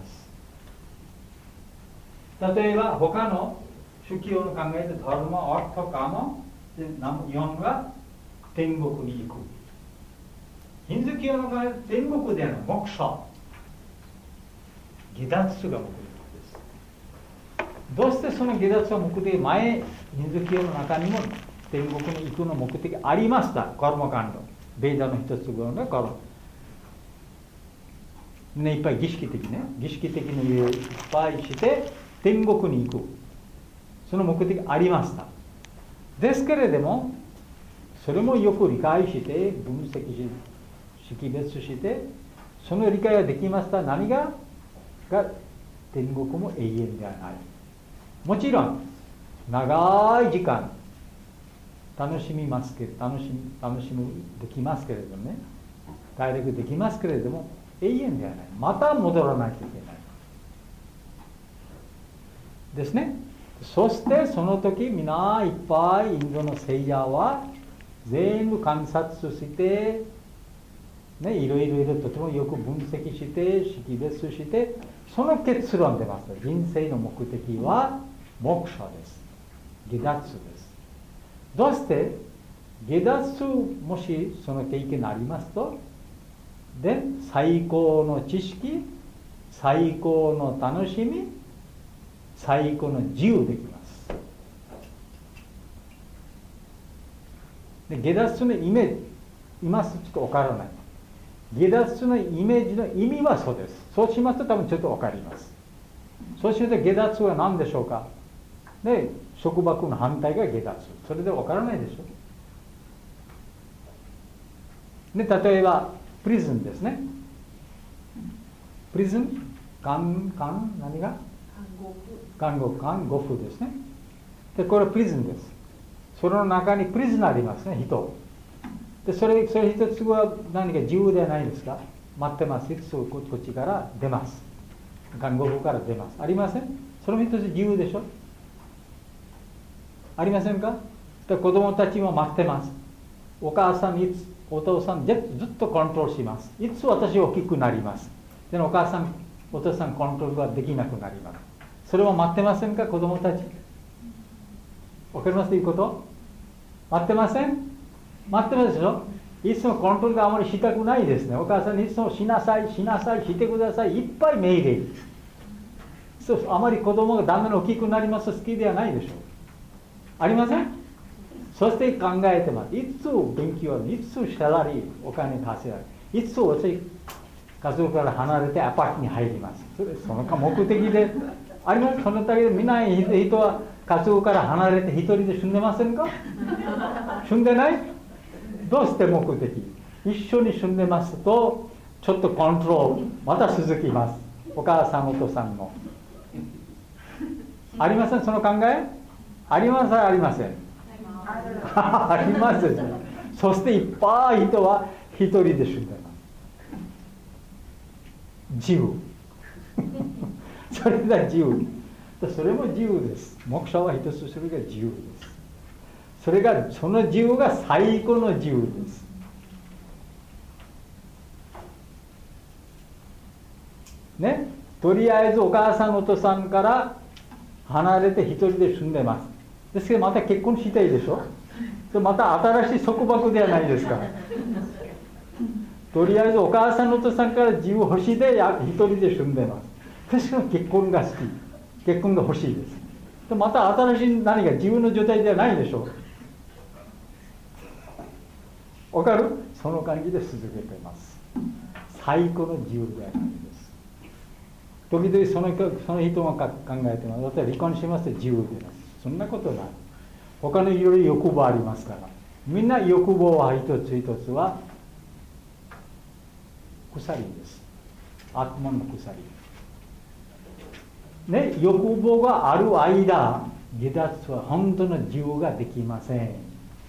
例えば他の宗教の考えでダルマ、アート、カーマでよんが天国に行く。ヒンズー教の場合、天国でのモクシャ、下脱が目的です。どうしてその下脱は目的、前、ヒンズー教の中にも天国に行くの目的ありました。カルマカンド。ベーダの一つぐらいのカルマ。ね、いっぱい儀式的ね。儀式的にいっぱいして天国に行く。その目的ありました。ですけれども、それもよく理解して、分析し、識別して、その理解ができました。何がが天国も永遠ではない。もちろん、長い時間、楽しみますけど、楽しみ、楽しむできますけれどもね、体力できますけれども、永遠ではない。また戻らないといけない。ですね。そしてその時、みんないっぱいインドの聖者は全部観察して、ね、いろいろいろとてもよく分析して、識別して、その結論出ます。人生の目的は、モクシャです。下脱です。どうして下脱もしその経験ありますと、で最高の知識、最高の楽しみ、最高の自由できます。で下脱のイメージ、今すぐちょっとわからない。下脱のイメージの意味はそうです。そうしますと多分ちょっとわかります。そうすると下脱は何でしょうか。で束縛の反対が下脱。それでわからないでしょ。で例えばプリズンですね。プリズン、監監何が？監獄、監獄ですね。でこれはプリズンです。その中にプリズンありますね、人。でそれそれ一つは何か自由ではないですか。待ってます。いつこっちから出ます。監獄から出ます。ありません？それも一つ自由でしょ。ありませんか？ で子供たちも待ってます。お母さんいつお父さんずっとコントロールします。いつ私大きくなります。でお母さんお父さんコントロールができなくなります。それを待ってませんか、子供たち。わかりますということ？待ってません？待ってますでしょ。いつもコントロールがあまりしたくないですね。お母さんにいつもしなさいしなさいしてください、いっぱい命令。そうあまり子供がだんだん大きくなります好きではないでしょう。ありません？そして考えてます。いつ勉強、いつサラリー、お金稼いだり、いつ私家族から離れてアパートに入ります。それその目的であります。そのだけで見ない人は家族から離れて一人で住んでませんか？住んでない？どうして目的？一緒に住んでますとちょっとコントロールまた続きます。お母さんお父さんもありません？その考えありません？ありません？あります。そしていっぱい人は一人で住んでます。自由それが自由。それも自由です。目標は一つ、それが自由です。それがその自由が最高の自由です。ね、とりあえずお母さんお父さんから離れて一人で住んでます。ですけどまた結婚したいでしょ。また新しい束縛ではないですか。とりあえずお母さんお父さんから自由欲しいで一人で住んでます。私は結婚が好き、結婚が欲しいです。でまた新しい何か自由の状態ではないでしょう。わかる？その感じで続けています。最高の自由ではないです。時々そのその人が考えてます。私は離婚しますと自由でます。そんなことない。他のいろいろ欲望ありますから。みんな欲望は一つ一つは鎖です。悪魔の鎖。ね、欲望がある間、離脱は本当の自由ができません。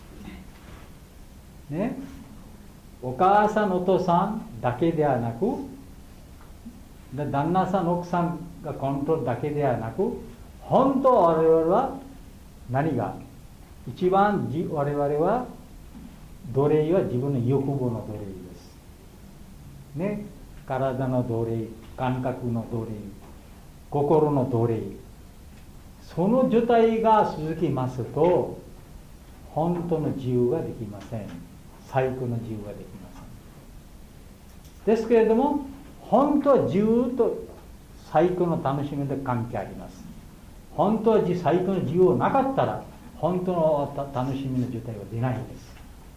ね、お母さんお父さんだけではなく、旦那さん奥さんがコントロールだけではなく、本当我々は何が一番我々は奴隷は自分の欲望の奴隷です。ね、体の奴隷、感覚の奴隷、心の奴隷。その状態が続きますと、本当の自由ができません。最高の自由ができません。ですけれども、本当は自由と最高の楽しみで関係あります。本当は最高の自由がなかったら、本当の楽しみの状態は出ないんです。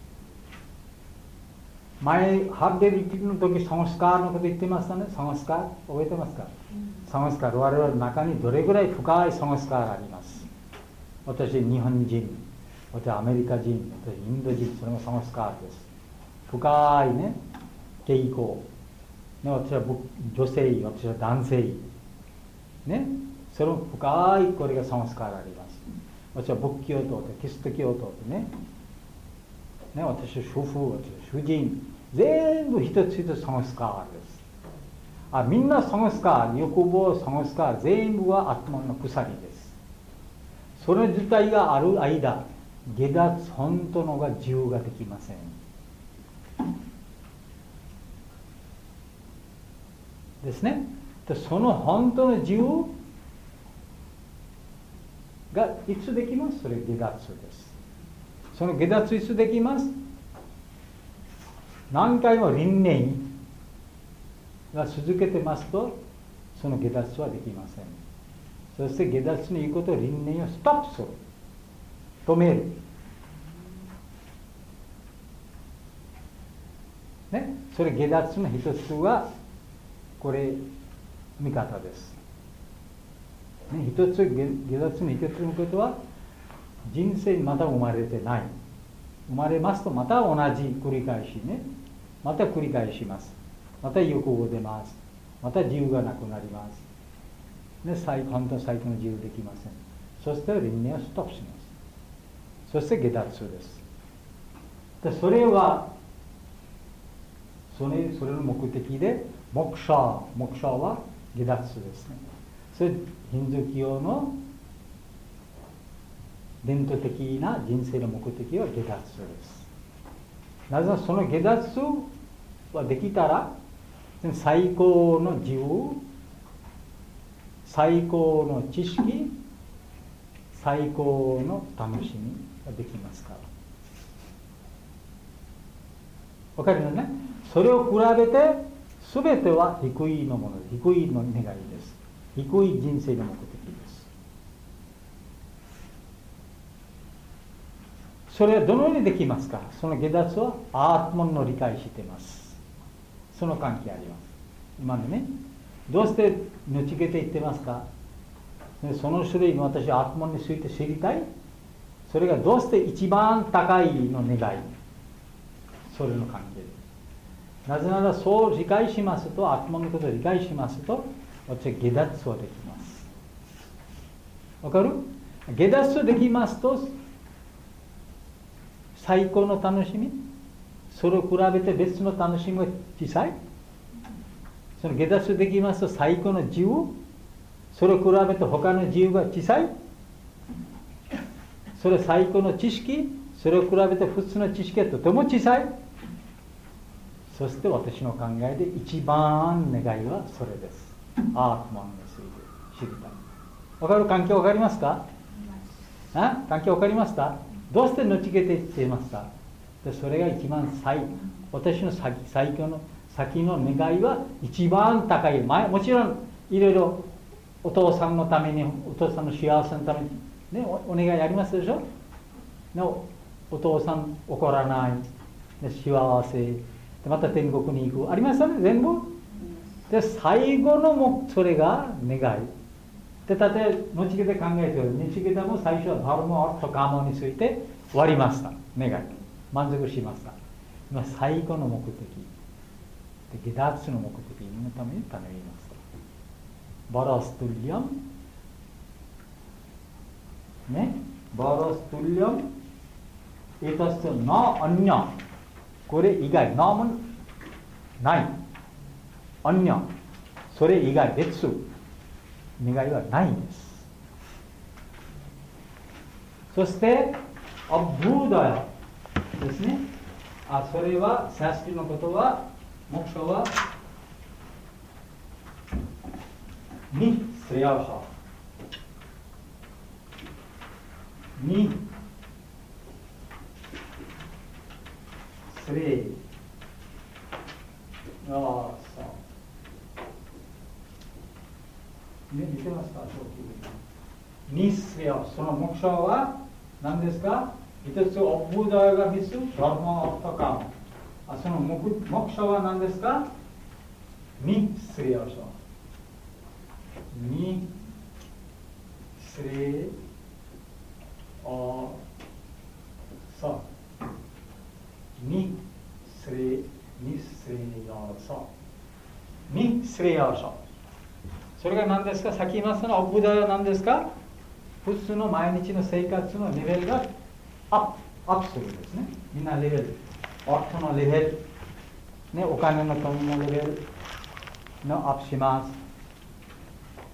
前、ハーデルティの時、サンスカーのこと言ってましたね。サンスカー覚えてますか？サンスカー、我々の中にどれぐらい深いサンスカーがあります。私、日本人、私、アメリカ人、私、インド人、それもサンスカーです。深いね、傾向。ね、私は女性、私は男性。ね、それも深い、これがサンスカーがあります。私は仏教徒、キリスト教徒ね。ね、私は主婦、私は主人、全部一つ一つサンスカーです。あ、みんなサンスカー、欲望、サンスカー、全部は悪魔の鎖です。その自体がある間、下脱、本当のが自由ができません。ですね。でその本当の自由がいつできます？それ下脱です。その下脱いつできます？何回も輪廻が続けてますと、その下脱はできません。そして下脱の言うことを輪廻をストップする。止める。ね、それ下脱の一つは、これ、見方です。ね、一つ、下脱の一つのことは、人生にまた生まれてない。生まれますとまた同じ繰り返しね。また繰り返します。また欲望出ます。また自由がなくなります。ね、最本当最高の自由できません。そして輪廻をストップします。そして下脱です。でそれは、それ、それの目的で、モクシャ、モクシャは下脱ですね。それ、ヒンドゥー教の伝統的な人生の目的は下脱です。なぜならその下脱はできたら最高の自由、最高の知識、最高の楽しみができますから。わかりますね。それを比べて全ては低いのもので、低いの願いです。低い人生の目的です。それはどのようにできますか。その下脱はアートモンの理解しています。その関係あります。今のね、どうして抜ちけていってますか。その種類の私はアートモンについて知りたい。それがどうして一番高いの願い。それの関係です。なぜならそう理解しますと、アートモンのことを理解しますと、私は下脱はできます。わかる？下脱できますと、最高の楽しみ、それを比べて別の楽しみが小さい。その下脱できますと最高の自由、それを比べて他の自由が小さい。それ最高の知識、それを比べて普通の知識がとても小さい。そして私の考えで一番願いはそれです。アートマンについて知りたい。わかる？関係わかりますか？あ？関係わかりますか？どうしてのちけていっていますか？でそれが一番最、私の先、最強の先の願いは一番高い。もちろんいろいろお父さんのために、お父さんの幸せのために、ね、お, お願いありますでしょ。のお父さん怒らない、で幸せで、また天国に行く、ありますよね、全部。で最後のもそれが願いで、例えばのちけて考えてください。のちけても最初はダルマ、アート、カーモについて終わりました。願い満足しました。今最後の目的で下脱の目的のために頼みます。バラストリアムね、バラストリアムエタスナアニャ、これ以外ナーマンない。アニャ、それ以外別願いはないんです。そしてアブーダヤですね。あ、それはサスティのことは目標はにスレアシャにスレアシャね、見てますか？にスレアシャ、その目標は何ですか？一つオブダヤがみっつ、ドラマとか、その 目, 目標は何ですか？にスレアシャ、にスレアシャ、にスレにスレアシャ、にスレアシャ。それが何ですか？さっき言いましたのオブダヤは何ですか？普通の毎日の生活のレベルがアップ、アップするんですね。みんなレベル、アートのレベル、ね、お金の富のレベルのアップします。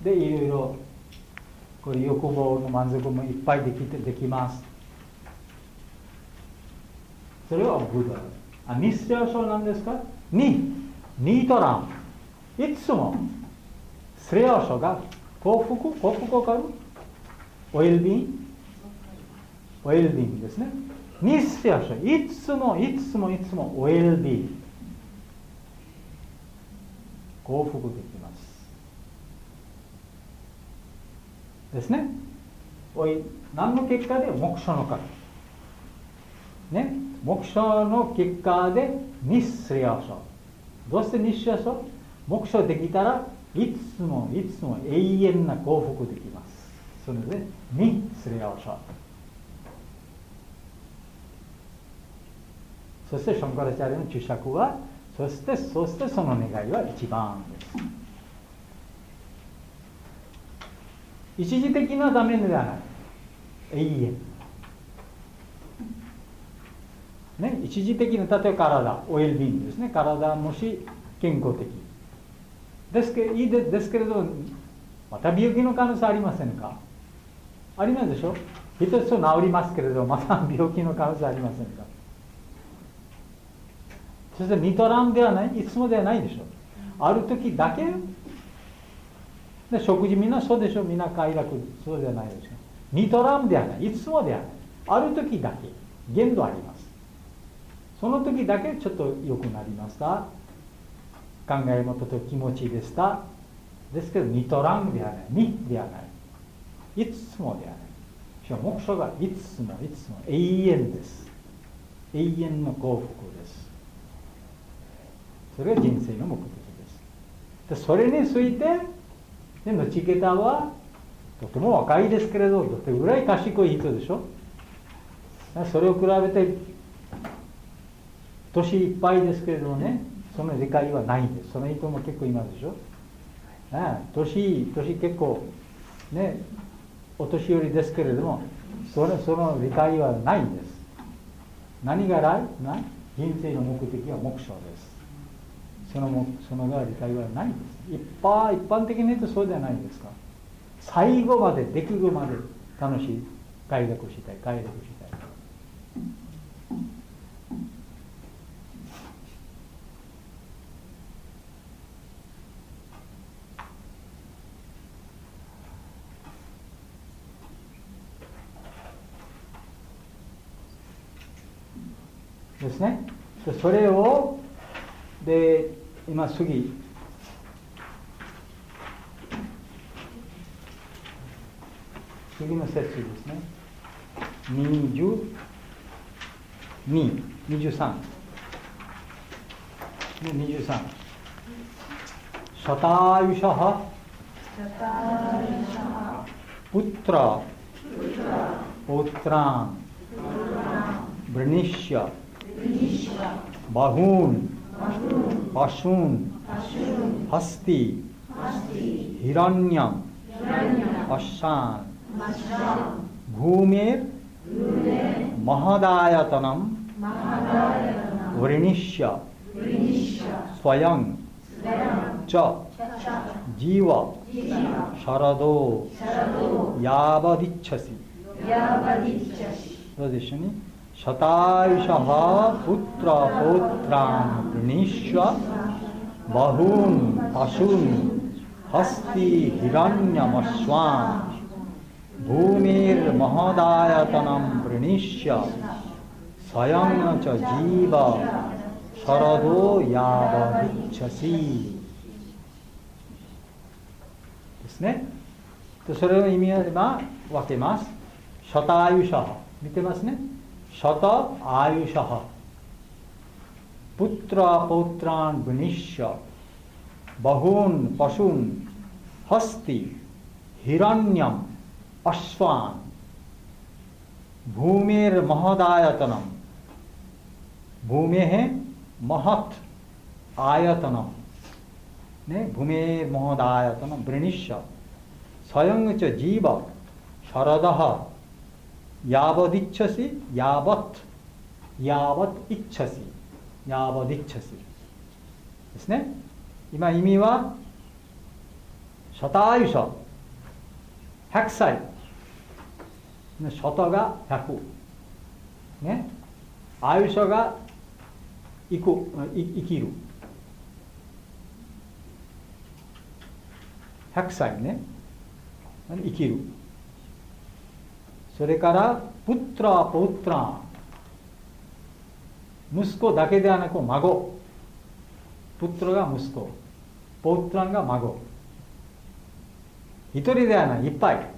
で、いろいろこれ欲望の満足もいっぱいできてできます。それはブダ。あ、ニステラショーなんですか？に、ニートラン。いつもスレアショーが幸福、幸福わかる？ウェルビーン、ウェルビーンですね。ニステラショー、いつもいつもいつもウェルビーン。幸福できます。ですね。おい、何の結果で目標の数。ね。目標の結果でニスレアショー。どうしてニスレアショー？目標できたらいつもいつも永遠な幸福できます。それでニスレアショー。そしてシャンカラチャリアの注釈は、そしてそしてその願いは一番です。一時的なためではない。永遠。ね、一時的な、例えば体、オイルビーンですね。体もし健康的。ですけど、いいで、ですけれど、また病気の可能性ありませんか？ありますでしょ？ 一つと治りますけれど、また病気の可能性ありませんか。そしてニトランではない、いつもではないでしょう。ある時だけで、食事みんなそうでしょう、みんな快楽、そうではないでしょう。ニトランではない、いつもではない、ある時だけ限度あります。その時だけちょっと良くなりました、考え事と気持ちでした。ですけどニトランではない、にではない、いつもではない。しかも目標がいつもいつも永遠です。永遠の幸福です。それが人生の目的です。でそれについてでノチケタはとても若いですけれど、どれぐらい賢い人でしょ。それを比べて年いっぱいですけれどね、その理解はないんです。その人も結構いますでしょ。年年結構ね、お年寄りですけれども、それその理解はないんです。何がないな人生の目的は目標です。そのもそのが理解はないんです。一般一般的に言うとそうじゃないですか。最後まで出来るまで楽しい快楽したい、快楽したい。ですね。それをで今次次の節ですね。にじゅうに、にじゅうさん、にじゅうさん。シャターユシャハプットラポットランブリニッシャバフーンパシュンハスティヒランニャンアッシャンभूमेर् महदायतनं वृणीष्य स्वयं च जीव शरदो यावदिच्छसि どうでしょうね。शतायुषः पुत्र पौत्रान् वृणीष्य बहून् पशून् हस्ति हिरण्यमश्वान् भूमिर् महदायतनं वृणीष्य स्वयं च जीव शरदो यावदिच्छसि ですね。それを意味は分けます。シャタアユシャハ、見てますね。シャタアユシャハプットラポットランブニッシャバフーンパシュンハスティヒランニャムアシファンブーメルマハダヤタナムブーメヘマハトアヤタナムね、ブーメルマハダヤタナムブリニッシャサヤングチャジーバシャラダハヤバディッチャシヤバトヤバトイッチャシヤバディッチャシですね。今意味はシャタアユシャひゃくさいシャタがひゃくね、アユシャが生く生きるひゃくさいね、生きる。それからプットラポットラ息子だけではなく孫、プットラが息子、ポットラが孫、一人ではない、いっぱい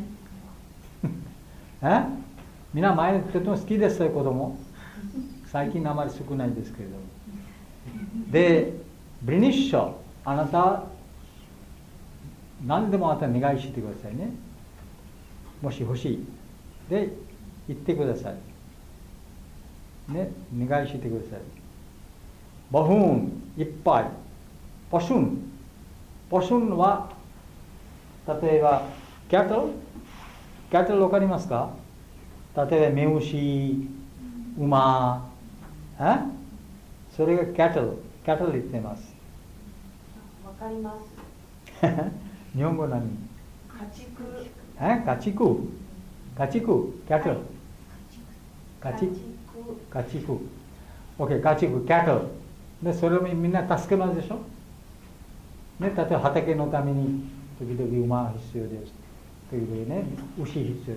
えみんな前とても好きですよ、子供。最近あまり少ないですけれども。で、ブリニッシャ、あなた何でもあなた願いしてくださいね。もし欲しいで言ってくださいね、願いしてください。バフーンいっぱい、パシュン、パシュンは例えばキャトル、キャトル分かりますか。例えばメウシ、馬、えそれがキャトル、キャトル言っています。 わかります。 日本語何？ 家畜。 え家畜家畜、キャトル。家畜、家畜。OK、家畜、キャトル。で、それをみんな助けますでしょ。ね、例えば畑のために時々馬必要です。時々ね、牛必要です。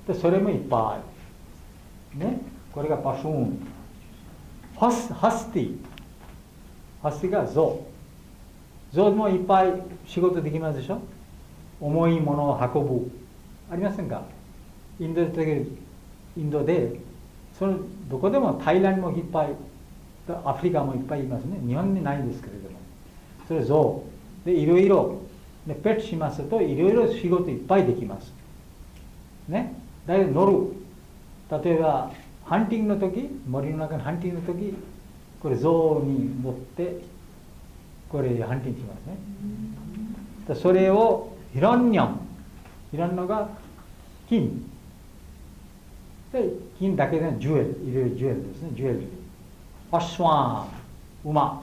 で、それもいっぱいある。ね、これがパシューン。ハス、ハスティ。ハスティがゾウ。ゾウもいっぱい仕事できますでしょ。重いものを運ぶ。ありませんか。インドで、インドで、そのどこでもタイランドもいっぱい、アフリカもいっぱいいますね。日本にないんですけれども。それゾウ。で、いろいろ、でペットしますと、いろいろ仕事いっぱいできます。ね。だけど乗る。例えば、ハンティングの時、森の中のハンティングの時、これゾウに乗って、これハンティングしますね。でそれをヒランニャン。ヒランニャンが金。で、金だけでジュエル、いろいろジュエルですね、ジュエル。アシュワン、馬。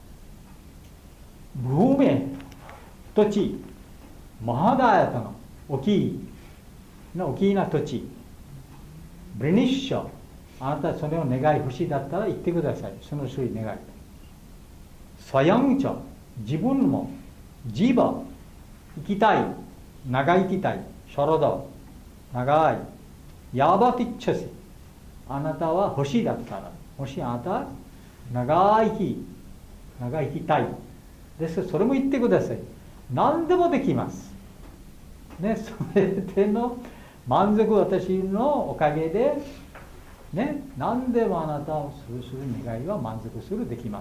ブーメ、土地。マハダヤタの大きい、大きな土地。ブリニッシャ。あなたそれを願い欲しいだったら言ってください。その種類願い。サヤンチャ、自分も、ジバ、生きたい、長生きたい、シャロダ、長い、ヤバティッチャシ、あなたは欲しいだったら、もしあなたは長生き、長生きたい。ですからそれも言ってください。何でもできます。ね、それでの満足、私のおかげで、ね、何でもあなたをするする願いは満足するできます。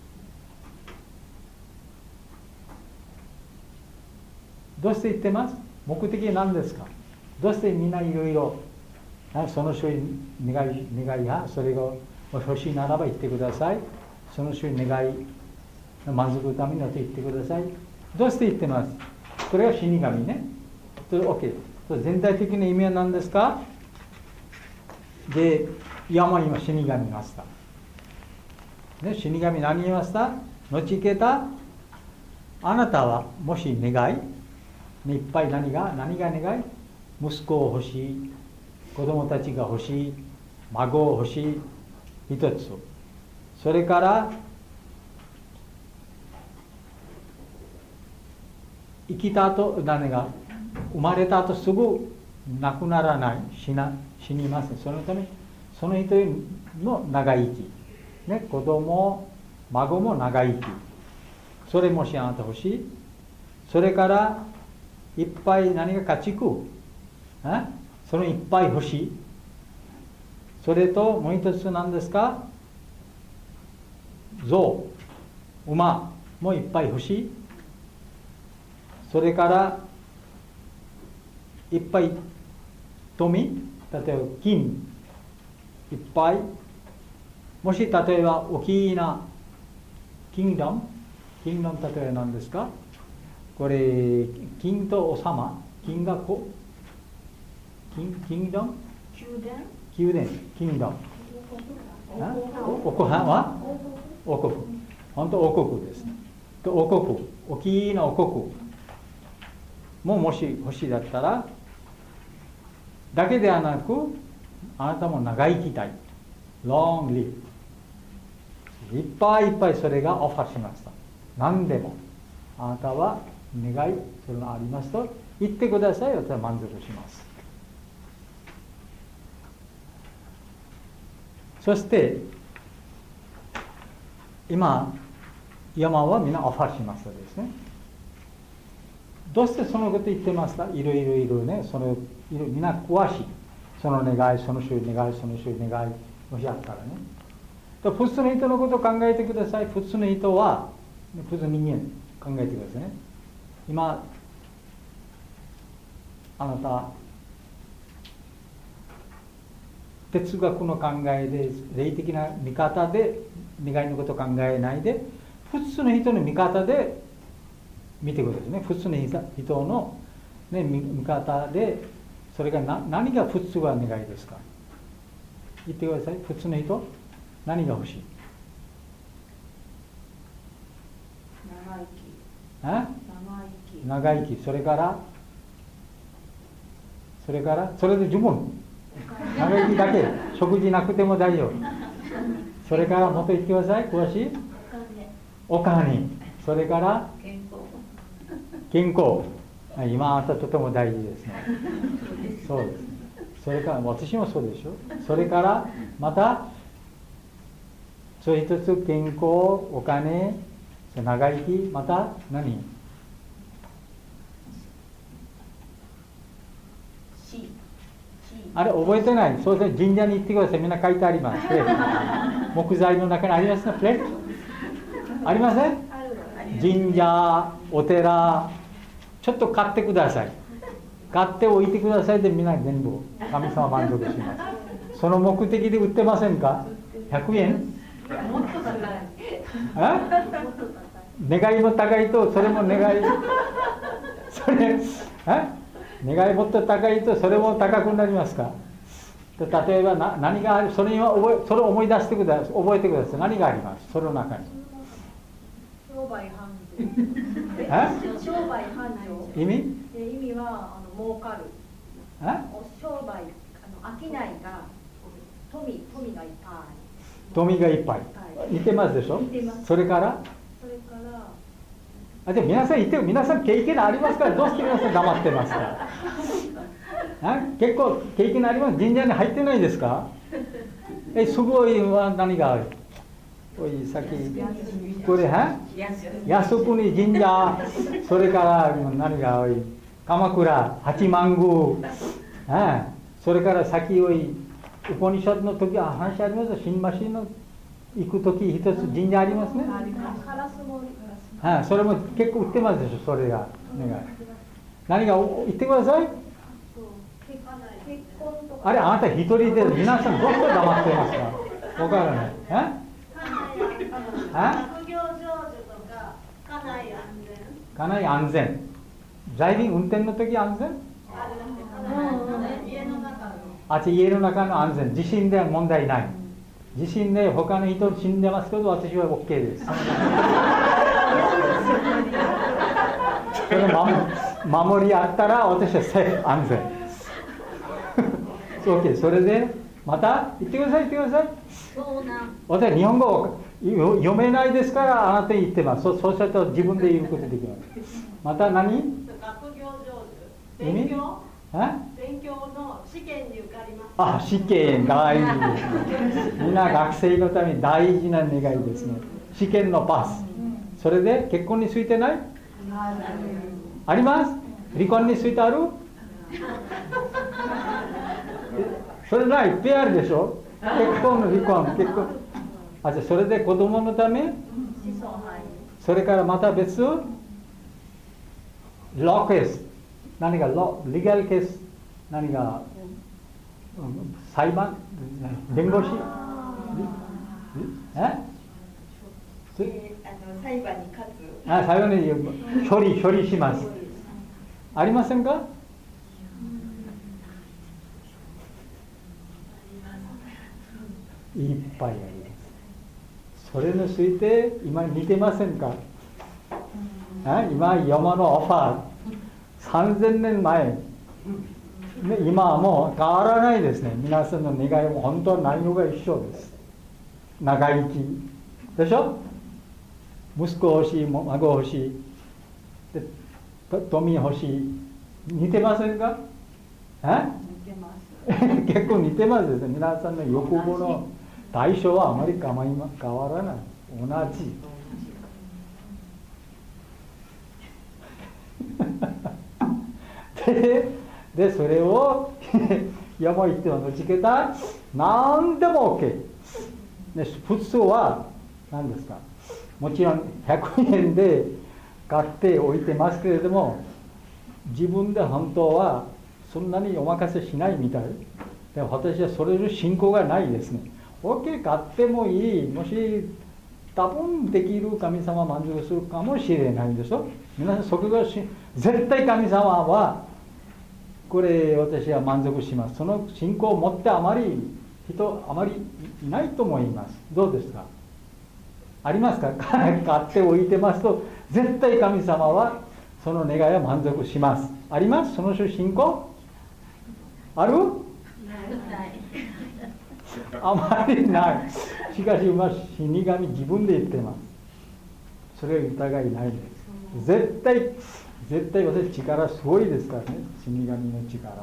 どうして言ってます？目的は何ですか？どうしてみんないろいろその種類願い、願いやそれが欲しいならば言ってください。その種類願い満足のためにはと言ってください。どうして言ってます？これが死神ね。OK。全体的な意味は何ですか？で、山今死神いました。ね、死神何言いました？後けたあなたはもし願い、いっぱい何が何が願い？息子を欲しい、子供たちが欲しい、孫を欲しい、一つ。それから生きた後何が生まれた後すぐ亡くならない、死な死にます。そのためその人の長生き、ね、子供孫も長生き、それもしあなた欲しい。それからいっぱい何が家畜、そのいっぱい欲しい。それともう一つ何ですか？象、馬もいっぱい欲しい。それからいっぱい富、例えば金いっぱい、もし例えば大きなキングダム、キングダム例えば何ですか？これ金と王様、金がこキンキングダム、宮殿、キングダム、おこは王国、本当王国です。王国、大きな王国ももし欲しいだったら、だけではなく、あなたも長生きたい。Long live。いっぱいいっぱいそれがオファーしました。何でも。あなたは願い、それがありますと言ってください。私は満足します。そして、今、山はみんなオファーしましたですね。どうしてそのこと言ってますか？いろいろいろね、そのいろみんな詳しい。その願い、その種類願い、その種類願い、もしあったらね。普通の人のことを考えてください。普通の人は、普通の人間考えてくださいね。今、あなた、哲学の考えで、霊的な見方で、願いのことを考えないで、普通の人の見方で見てくださいね。普通の人の、ね、見方で、それがな何が普通は願いですか？言ってください。普通の人、何が欲しい？ 長生き。 長生き。長生き。それから、そそれからそれで十分、長生きだけ、食事なくても大丈夫。それからもっと言ってください。詳しいお金、それから健康、今あったとても大事ですね。そうです。それから私もそうでしょ。それからまたそれ一つ、健康、お金、長生き、また何？あれ覚えてない。そうですね、神社に行ってください。みんな書いてあります。木材の中にありますね、プレート。ありません？神社、お寺、ちょっと買ってください。買っておいてくださいで、みんな全部神様満足します。その目的で売ってませんか？ひゃくえん？ もっと高い。 願いも高いと、それも願い、それ、願いもっと高いと、それも高くなりますか？例えばな何がある、それは覚え、それを思い出してください。覚えてください。何があります？その中に。 商売繁盛。商売繁盛。 意味？ 意味はあの儲かる。商売、あの商いが富富がいっぱい。 富がいっぱい。似てますでしょ？それから？ それから。 あ、でも皆さん言ってる、皆さん経験ありますから、どうして皆さん黙ってますか？あ、結構経験あります。神社に入ってないですか？え、すごいは何がある？おい、さっきこれは靖国神社、それから何がおい、鎌倉八幡宮、あ、それから先おい、ウポニシャドの時は話あります。新橋の行く時一つ神社ありますね。あ、それも結構売ってますでしょ。それが何が言ってください。あれ、あなた一人で、皆さんどうして黙ってますか？わからない。え？ 学業成就とか家内安全。 家内安全。ドライビング運転の時安全？ 家の中の。 あ、家の中の安全。地震では問題ない。地震で他の人死んでますけど、私は OK です。それ守りあったら私はセーフ、安全。OK、それでまた言ってください、言ってください。私は日本語を読めないですから、あなたに言ってます。そう、そうすると自分で言うことできます。また何？ 学業成就。勉強？勉強の試験に受かります。 あ、試験大事です。みんな学生のために大事な願いですね。試験のパス。それで結婚についてない？あります？離婚についてある？それない、いっぱいあるでしょ。結婚の離婚、結婚。あ、じゃあそれで子供のため？それからまた別？ローケース。何がロリガルケース？何が、うん、裁判？弁護士？え？ 裁判に勝つ。 あ、裁判に処理、処理します。ありませんか？いっぱいあります。それについて今似てませんか？あ、今山のオファーさんぜんねんまえ、ね、今はもう変わらないですね。皆さんの願いも本当は内容が一緒です。長生きでしょ。息子欲しい、孫欲しい、で富欲しい。似てませんか？似てます結構似てますですね。皆さんの欲望の対象はあまり変わりま変わらない。同じで, でそれを山行ってのちけた何でも OK で、普通は何ですか、もちろんひゃくえんで買っておいてますけれども、自分で本当はそんなにお任せしないみたいで、私はそれの信仰がないですね。 OK 買ってもいい、もし多分できる神様満足するかもしれないでしょ。皆さんそこがし絶対神様はこれ私は満足します。その信仰を持ってあまり人あまりいないと思います。どうですか？ありますか？買っておいてますと絶対神様はその願いは満足します。あります？その信仰ある？あまりない。しかし今死神自分で言ってます。それは疑いないです。絶対絶対私力すごいですからね、死神の力。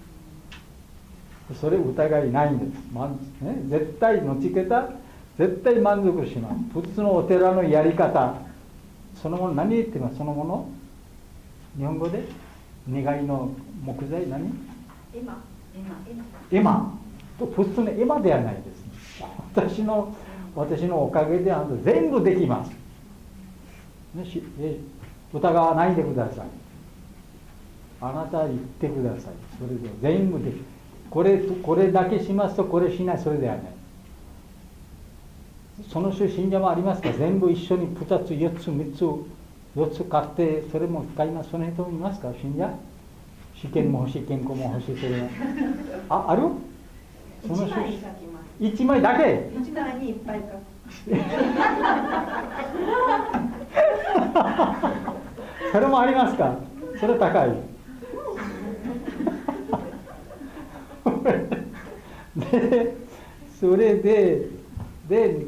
それ疑いないんです。まんね、絶対のちけた絶対満足します。普通のお寺のやり方そのもの、何言ってますそのもの、日本語で願いの木材何？ エマエマと普通のエマではないです、ね、私の私のおかげであの全部できます、ね、しえ疑わないでください。あなた言ってください。それで全部できこれこれだけしますとこれしない、それではない。その種信者もありますか？全部一緒にふたつよっつみっつよっつ買ってそれも使います。その人もいますか？信者試験も欲しい、健康も欲しい、それはあある？その種いちまいだけいちまいにいっぱい書くそれもありますか？それ高いでそれでで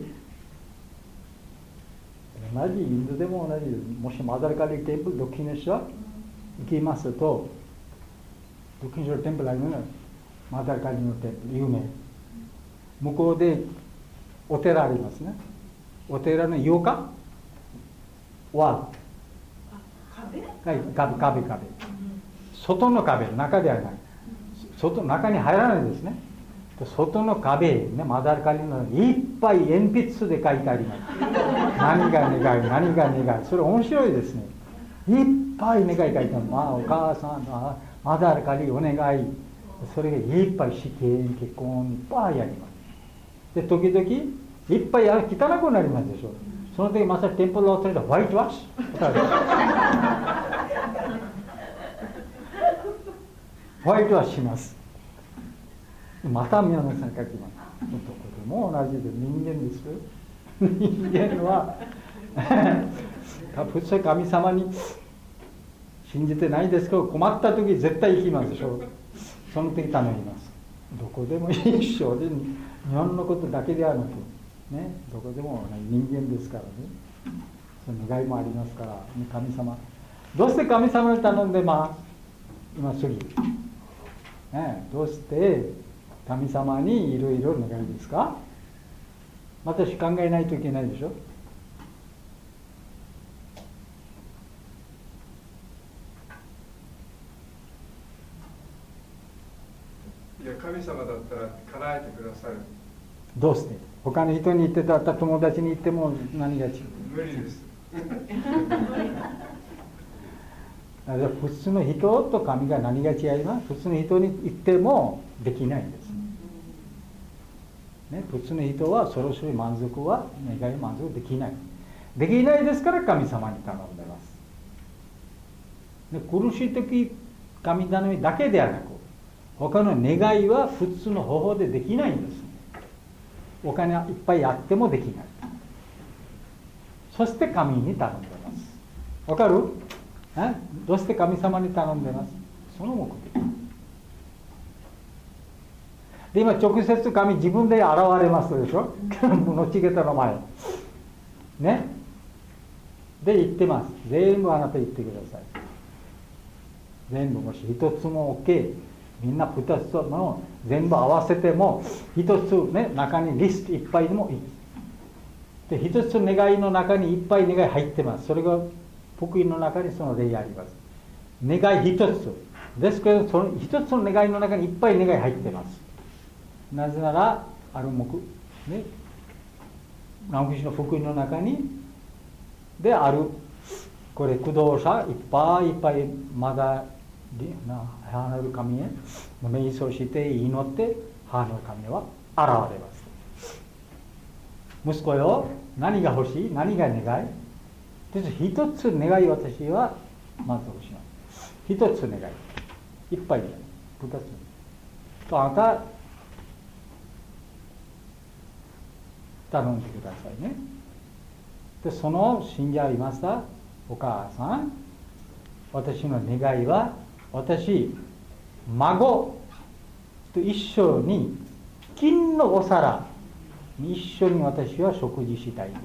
同じインドでも同じです。もしマダルカリテンプルドッキネシュワ行きますと、ドッキネシュワテンプルあるのがマダルカリのテンプル有名。向こうでお寺ありますね。お寺のようかは壁？ 壁壁壁外の壁、中ではない。外中に入らないですね。外の壁ね、マダルカリのいっぱい鉛筆で書いてあります。何が願い、何が願い、それ面白いですね。いっぱい願い書いてある。まあお母さんあマダルカリお願い、それがいっぱい試験結婚いっぱいやります。で時々いっぱいやる汚くなりますでしょ。その時またテンプルを取れたホワイトワッシュホワイトワッシュします。また宮野さん書きます。どこでも同じで人間ですよ。人間は普通神様に信じてないですけど、困った時絶対行きますでしょ。その時頼みます。どこでもいい一緒で、日本のことだけではなくね、どこでも人間ですからね、その願いもありますから、神様どうして神様に頼んでまあ今次、ね、どうして神様にいろいろ願いですか？私考えないといけないでしょ。 いや神様だったら叶えてくださる。 どうして？他の人に言ってた友達に言っても何が違う？ 無理です。 普通の人と神が何が違います？普通の人に言ってもできないんです、ね、普通の人はそろそろ満足は願い満足できないできないですから神様に頼んでます。で苦しい時神頼みだけではなく他の願いは普通の方法でできないんです。お金いっぱいあってもできない。そして神に頼んでます。わかる？えどうして神様に頼んでます？その目的で今直接神自分で現れますでしょのちげたの前ねで言ってます。全部あなた言ってください。全部もし一つも OK、 みんな二つの全部合わせても一つね中にリストいっぱいでもいいで、一つ願いの中にいっぱい願い入ってます。それが福音の中にその例あります。願い一つですけど、その一つの願いの中にいっぱい願い入ってます。なぜならある目ね直木の福音の中にであるこれ駆動者いっぱいいっぱいまだ母なる神へ瞑想して祈って母の神は現れます。息子よ何が欲しい？何が願い？一つ願い私は満足します。一つ願いいっぱい願い二つとあなた頼んでくださいね。でその信者いました。お母さん私の願いは私孫と一緒に金のお皿に一緒に私は食事したいです。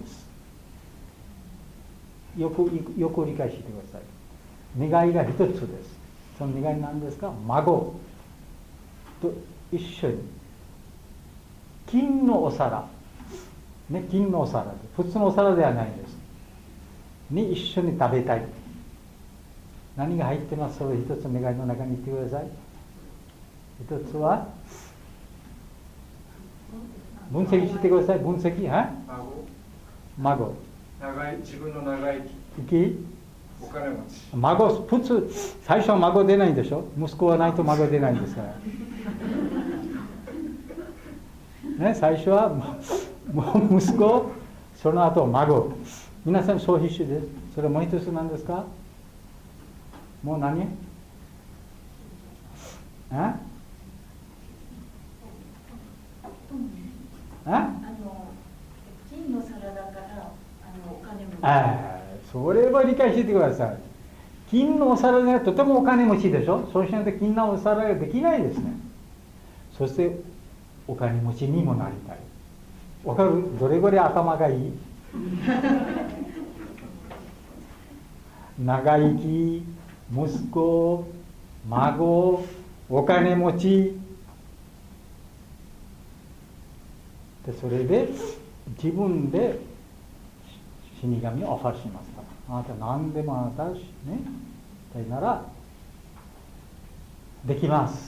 よくよく理解してください。願いが一つです。その願いなんですか？孫と一緒に金のお皿、ね、金のお皿で普通のお皿ではないですに一緒に食べたい。何が入ってます？それ一つ願いの中に言ってください。一つは分析してください。分析、は孫、孫、 長い、自分の長生き、 生き、 お金持ち、 孫、普通最初は孫出ないんでしょ。息子はないと孫出ないんですからね、最初はもう息子、その後孫。皆さんそう必死です。それもう一つなんですか？もう何？え？ あの金の皿だからあのお金持ち。 ああ、それは理解してください。金のお皿がとてもお金持ちでしょ。そうしないと金のお皿ができないですね。そしてお金持ちにもなりたい。わかる？どれぐらい頭がいい？長生き、息子、孫、お金持ちで、それで自分で死神をオファーしますから、あなた何でもあなたね、それならできます。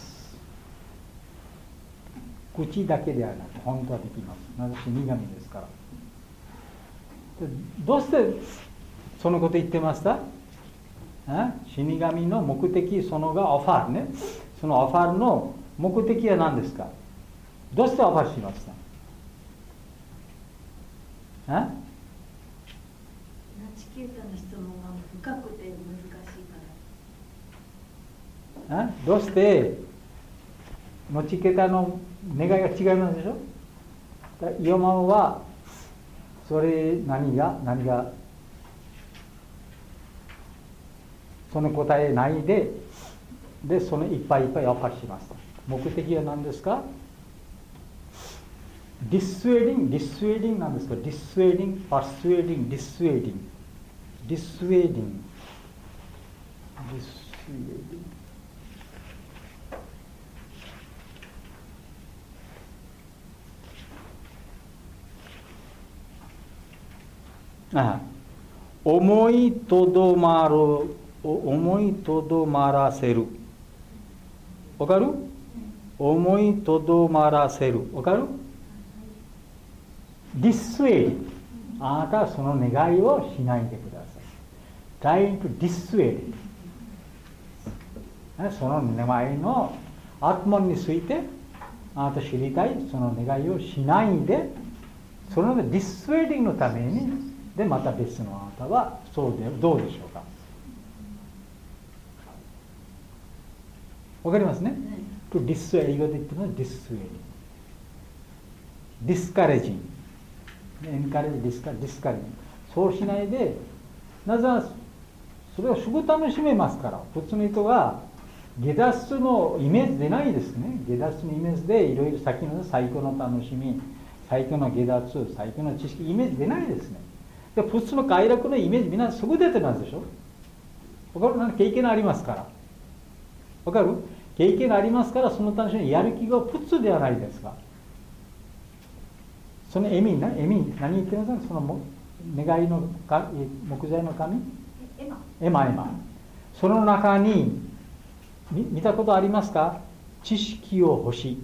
口だけではなく本当はできます。なぜ死神ですから。でどうしてそのこと言ってました？死神の目的、そのがオファーね。そのオファーの目的は何ですか？どうしてオファーしました？ ナチケータの質問が深くて難しいから。 どうしてナチケータの願いが違いますでしょ？ヨマンはそれ何が何がその答えないで、でそのいっぱいいっぱいオファーしました。目的は何ですか？ディスウェーディング、ディスウェーディングなんですか？ディスウェーディング、パスウェーディング、ディスウェーディング、ディスウェーディング、ディスウェーディング。ああ、思いとどまる、思いとどまらせる。わかる？思いとどまらせる。わかる？ディスウェイディング。あなたはその願いをしないでください。trying to dissuade。その願いのアートマンについてあなた知りたい、その願いをしないで、そのディスウェイディングのために、でまた別のあなたはそうでどうでしょうか？わかりますね？とディスウェイ、英語で言ってるのはディスウェイ。ディスカレージング。エンカレージ、ディスカレージ、ディスカレージング。そうしないで、なぜならそれをすぐ楽しめますから。普通の人は下脱のイメージでないですね。下脱のイメージでいろいろ先の最高の楽しみ、最高の下脱、最高の知識、イメージでないですね。で普通の快楽のイメージ、みんなすぐ出てますでしょ。わかる？経験がありますから。わかる？経験がありますから、その楽しみにやる気が普通ではないですか。その意味な、意味何言ってますか？その願いのか木材の紙？ エマ。 エマエマ。その中に見、見たことありますか？知識を欲しい。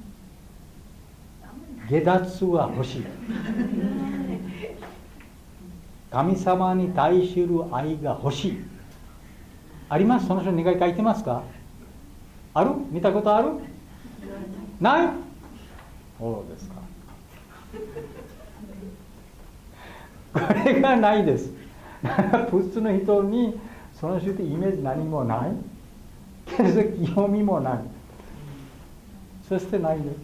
下脱は欲しい。神様に対する愛が欲しい。あります？その人願い書いてますか？ある？見たことある？ない？そうですか。これがないです。普通の人にその人ってイメージ何もない。決して興味もない。そしてないです。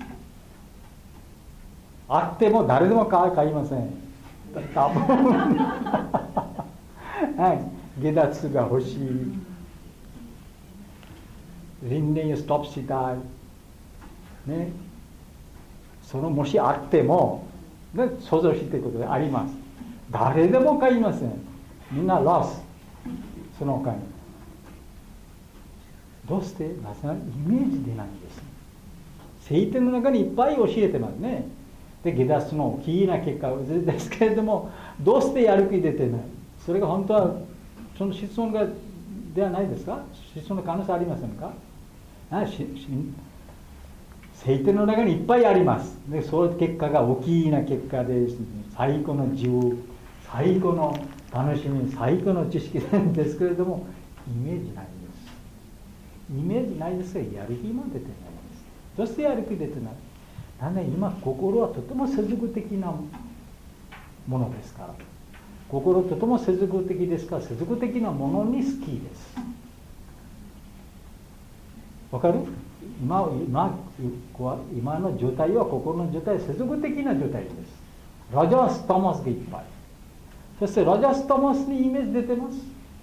あっても誰でも買いません。多分はい、下脱が欲しい。輪廻をストップしたい。 ね、そのもしあっても、ね、想像していることであります。誰でも買いません。みんなロス、そのお金。どうしてなぜならイメージでないんです。聖典の中にいっぱい教えてますね。で、下脱の大きな結果ですけれども、どうしてやる気出てない。それが本当はその質問がではないですか。質問の可能性ありませんか。あしし聖典の中にいっぱいあります。で、そういう結果が大きな結果で、最高の自由、最高の楽しみ、最高の知識なんですけれども、イメージないんです。イメージないですが、やる気も出てないんです。どうしてやる気出てない。なんで今、心はとても世俗的なものですから。心とても世俗的ですから、世俗的なものに好きです。わかる？今、今、今の状態は、心の状態は世俗的な状態です。ラジャス、タマスがいっぱい。そしてラジャス、タマスにイメージ出てます。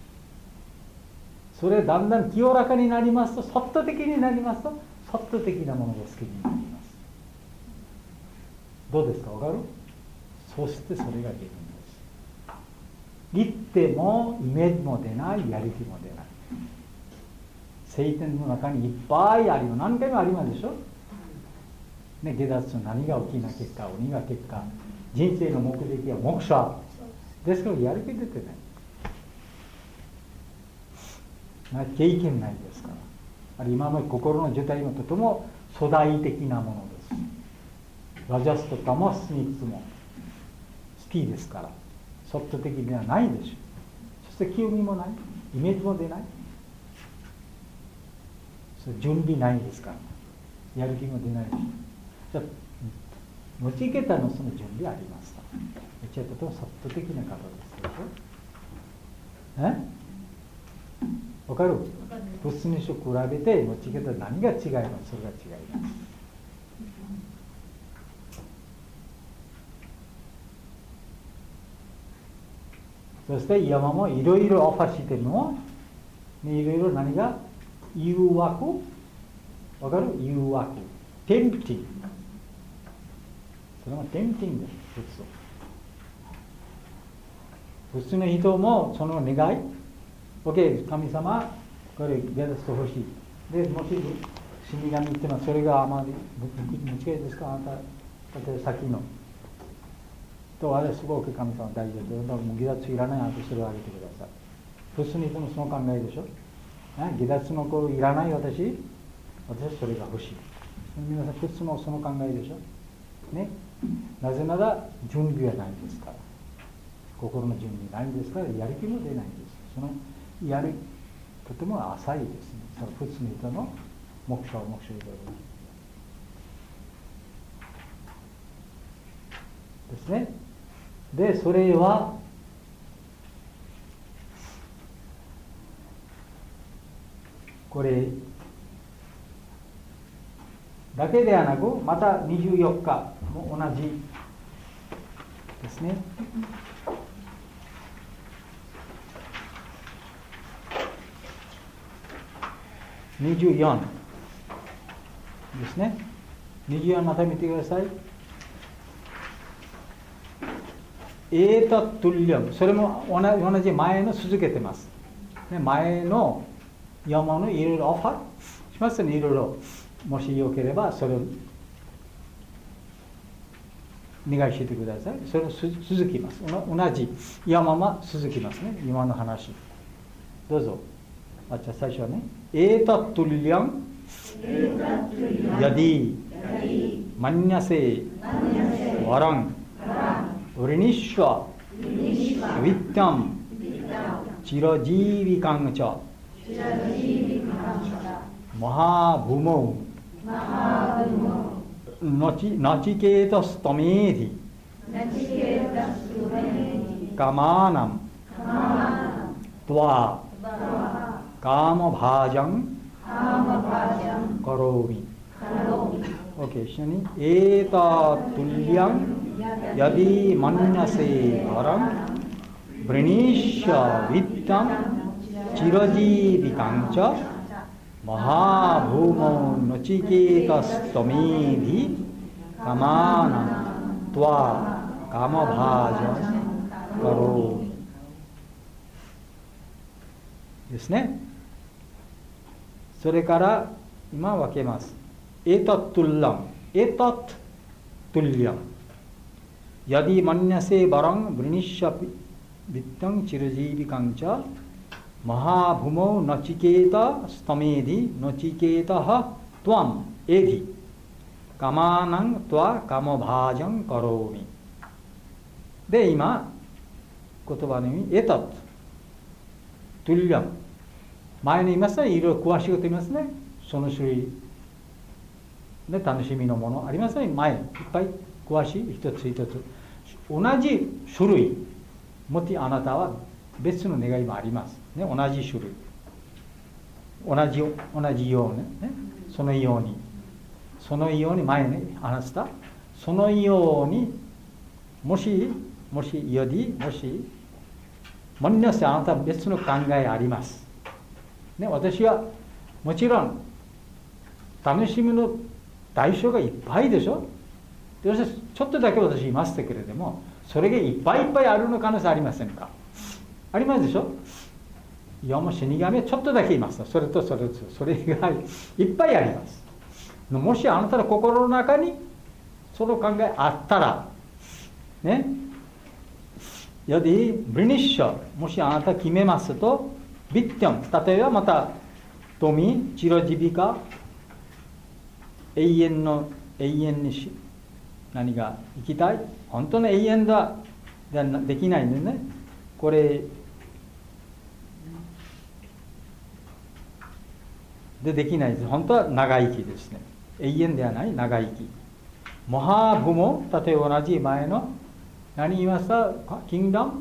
それだんだん清らかになりますと、ソフト的になりますと、ソフト的なものが好きになります。どうですか、わかる？そしてそれが出るんです。言ってもイメージも出ない、やる気も出ない。聖典の中にいっぱいあります。何回もありますでしょ。ね、下脱の何が大きな結果、鬼が結果、人生の目的はモクシャですから、やる気出てない。経験ないですから。あれ今の心の状態もとても粗大的なものです。ラジャスとタマスにいつも好きですから、ソフト的ではないでしょう。そして興味もない、イメージも出ない。準備ないですから、やる気も出ないでしょう。じゃあ、持ちけたのその準備ありますか。うちはとてもソフト的な方ですでしょ。えわかる？仏に書比べて持ちけた何が違います。それが違います。そして山もいろいろオファーしてるのいろいろ何が誘惑、わかる？誘惑、テンプティング。それもテンプティングです。仏の人もその願い、OK、神様、これやらせてほしい。で、もし死神っていうのはそれがあまり間違いですか、あなた、例えば先の。と、あれすごく神様大事で、もう下脱いらないなとそれをあげてください。仏の人もその考えでしょ。下脱の子いらない私、私それが欲しい。皆さん、仏もその考えでしょ。ね。なぜなら準備はないですから。心の準備ないんですから、やる気も出ないんです。そのやる、とても浅いですね。その仏の人の目標、目標ですね。で、それは、これだけではなく、またにじゅうよっかも同じですね。にじゅうよんですね。にじゅうよんまた見てください。エータトゥリアム、それも同じ前の続けてます。前の山のいろいろオファーしますね。いろいろもしよければそれを願いしてください。それを続きます。同じ山は続きますね。今の話どうぞ。あ、じゃあ最初はね、エータトゥリアンヤディマニャセワランウリニッシュヴィッタムチロジービカンチャマハブモナチケータストメーディカマーナムトワカーマバージャンカローミ OK 一緒にエータトゥリアンヤディマンナセワランブリニッシャヴィッタムチロジービカンチャマハブーモノチケタストミーディカマーナトワカマバージャンカローですね。それから今分けます。エタトゥッランエタトゥリアンヤディマニャセバランブリニッシャビッタンチルジービカンチャマハブモノチケタスタメディノチケタハトワンエディカマーナントワカモバージャンカローミで今言葉の意味エタトトゥリアン前に言いましたね、いろいろ詳しいこと言いますね。その種類で楽しみのものありますね。前いっぱい詳しい一つ一つ同じ種類もってあなたは別の願いもあります、ね、同じ種類同じ同じように、ね、そのようにそのように前に話したそのようにもしもしよりもしもんなしてあなたは別の考えあります、ね、私はもちろん楽しみの対象がいっぱいでしょ。でちょっとだけ私言いましたけれどもそれがいっぱいいっぱいあるの可能性ありませんか。ありますでしょ。いやもう死神はちょっとだけ言います。それとそれとそれ以外いっぱいあります。もしあなたの心の中にその考えあったらねよりブリニッシャもしあなた決めますとビッティン例えばまた富チロジビカ永遠の永遠にし何が生きたい本当の永遠だできないんでねこれでできないです。本当は長生きですね。永遠ではない長生きモハブも例えば同じ前の何言いましたキングダム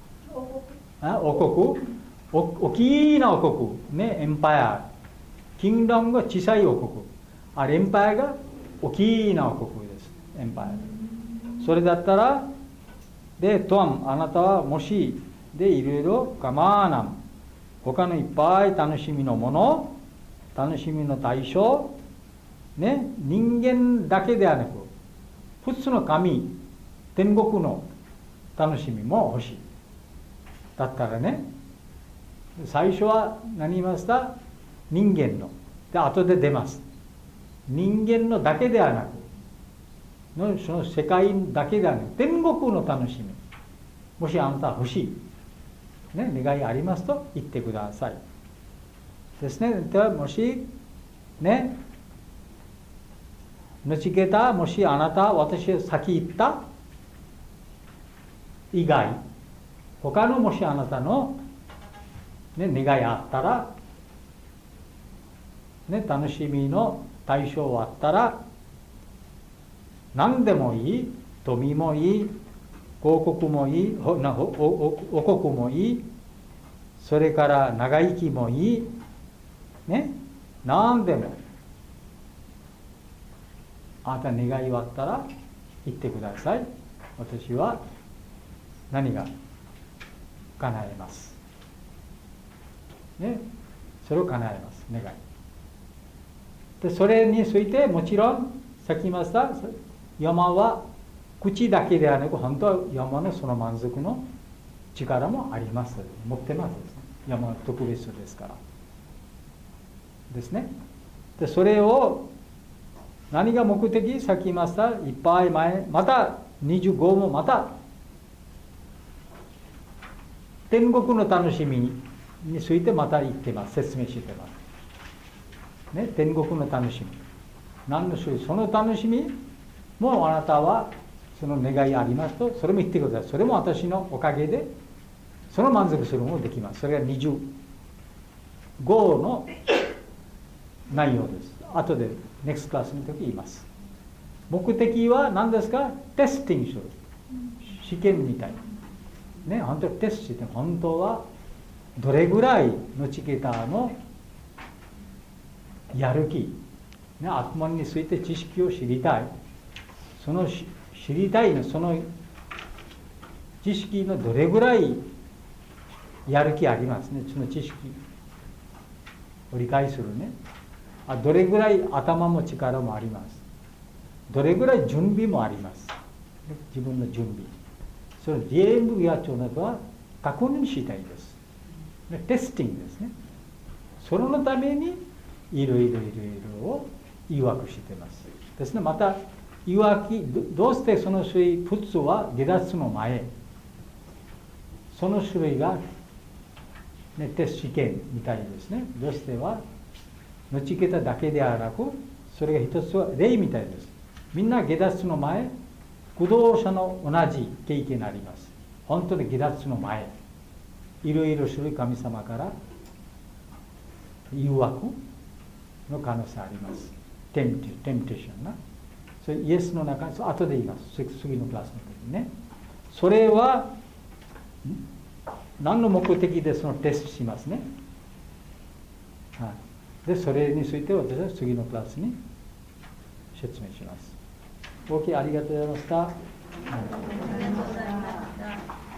王国大きな王国ねエンパイアキングダムが小さい王国あれエンパイアが大きな王国ですエンパイアそれだったらでトアンあなたはもしでいろいろカマーナム他のいっぱい楽しみのもの楽しみの対象ね人間だけではなく普通の神天国の楽しみも欲しいだったらね最初は何言いました人間ので後で出ます人間のだけではなくのその世界だけではなく天国の楽しみもしあなたは欲しい、ね、願いありますと言ってくださいですね。ではもしねのちけたもしあなた私先言った以外他のもしあなたの、ね、願いあったら、ね、楽しみの対象あったら何でもいい富もいい広告もいいおお国もいいそれから長生きもいいね何でもあなた願いはあったら言ってください私は何が叶えますねそれを叶えます願いでそれについてもちろんさっき言いました山は口だけではなく本当は山のその満足の力もあります持ってますですね山は特別ですからですねでそれを何が目的さっき言いましたいっぱい前またにじゅうごもまた天国の楽しみについてまた言ってます説明してますね天国の楽しみ何の種類その楽しみもあなたはその願いありますとそれも言ってくださいそれも私のおかげでその満足するものができますそれがにじゅうごの内容です後でネクストクラスの時言います目的は何ですかテスティングする試験みたいね本当にテストして本当はどれぐらいのチケターのやる気、ね、悪魔について知識を知りたいその知りたいのその知識のどれぐらいやる気ありますねその知識を理解するね。あ、どれぐらい頭も力もあります。どれぐらい準備もあります。自分の準備。それ全部やっちゃうのは確認したいです。テスティングですね。それのためにいろいろいろいろを誘惑していますですね。また誘惑、どうしてその種類、普通は離脱の前、その種類が、ね、テスト試験みたいですね。どうしてはのちけただけではなく、それが一つは例みたいです。みんな下脱の前、駆動者の同じ経験があります。本当に下脱の前、いろいろ種類神様から誘惑の可能性あります。テンプテーションな。それイエスの中に、後で言います。次のクラスの時にね。それは何の目的でそのテストしますね。はい、で、それについて私は次のクラスに説明します。OK、ありがとうございました。 ありがとうございました。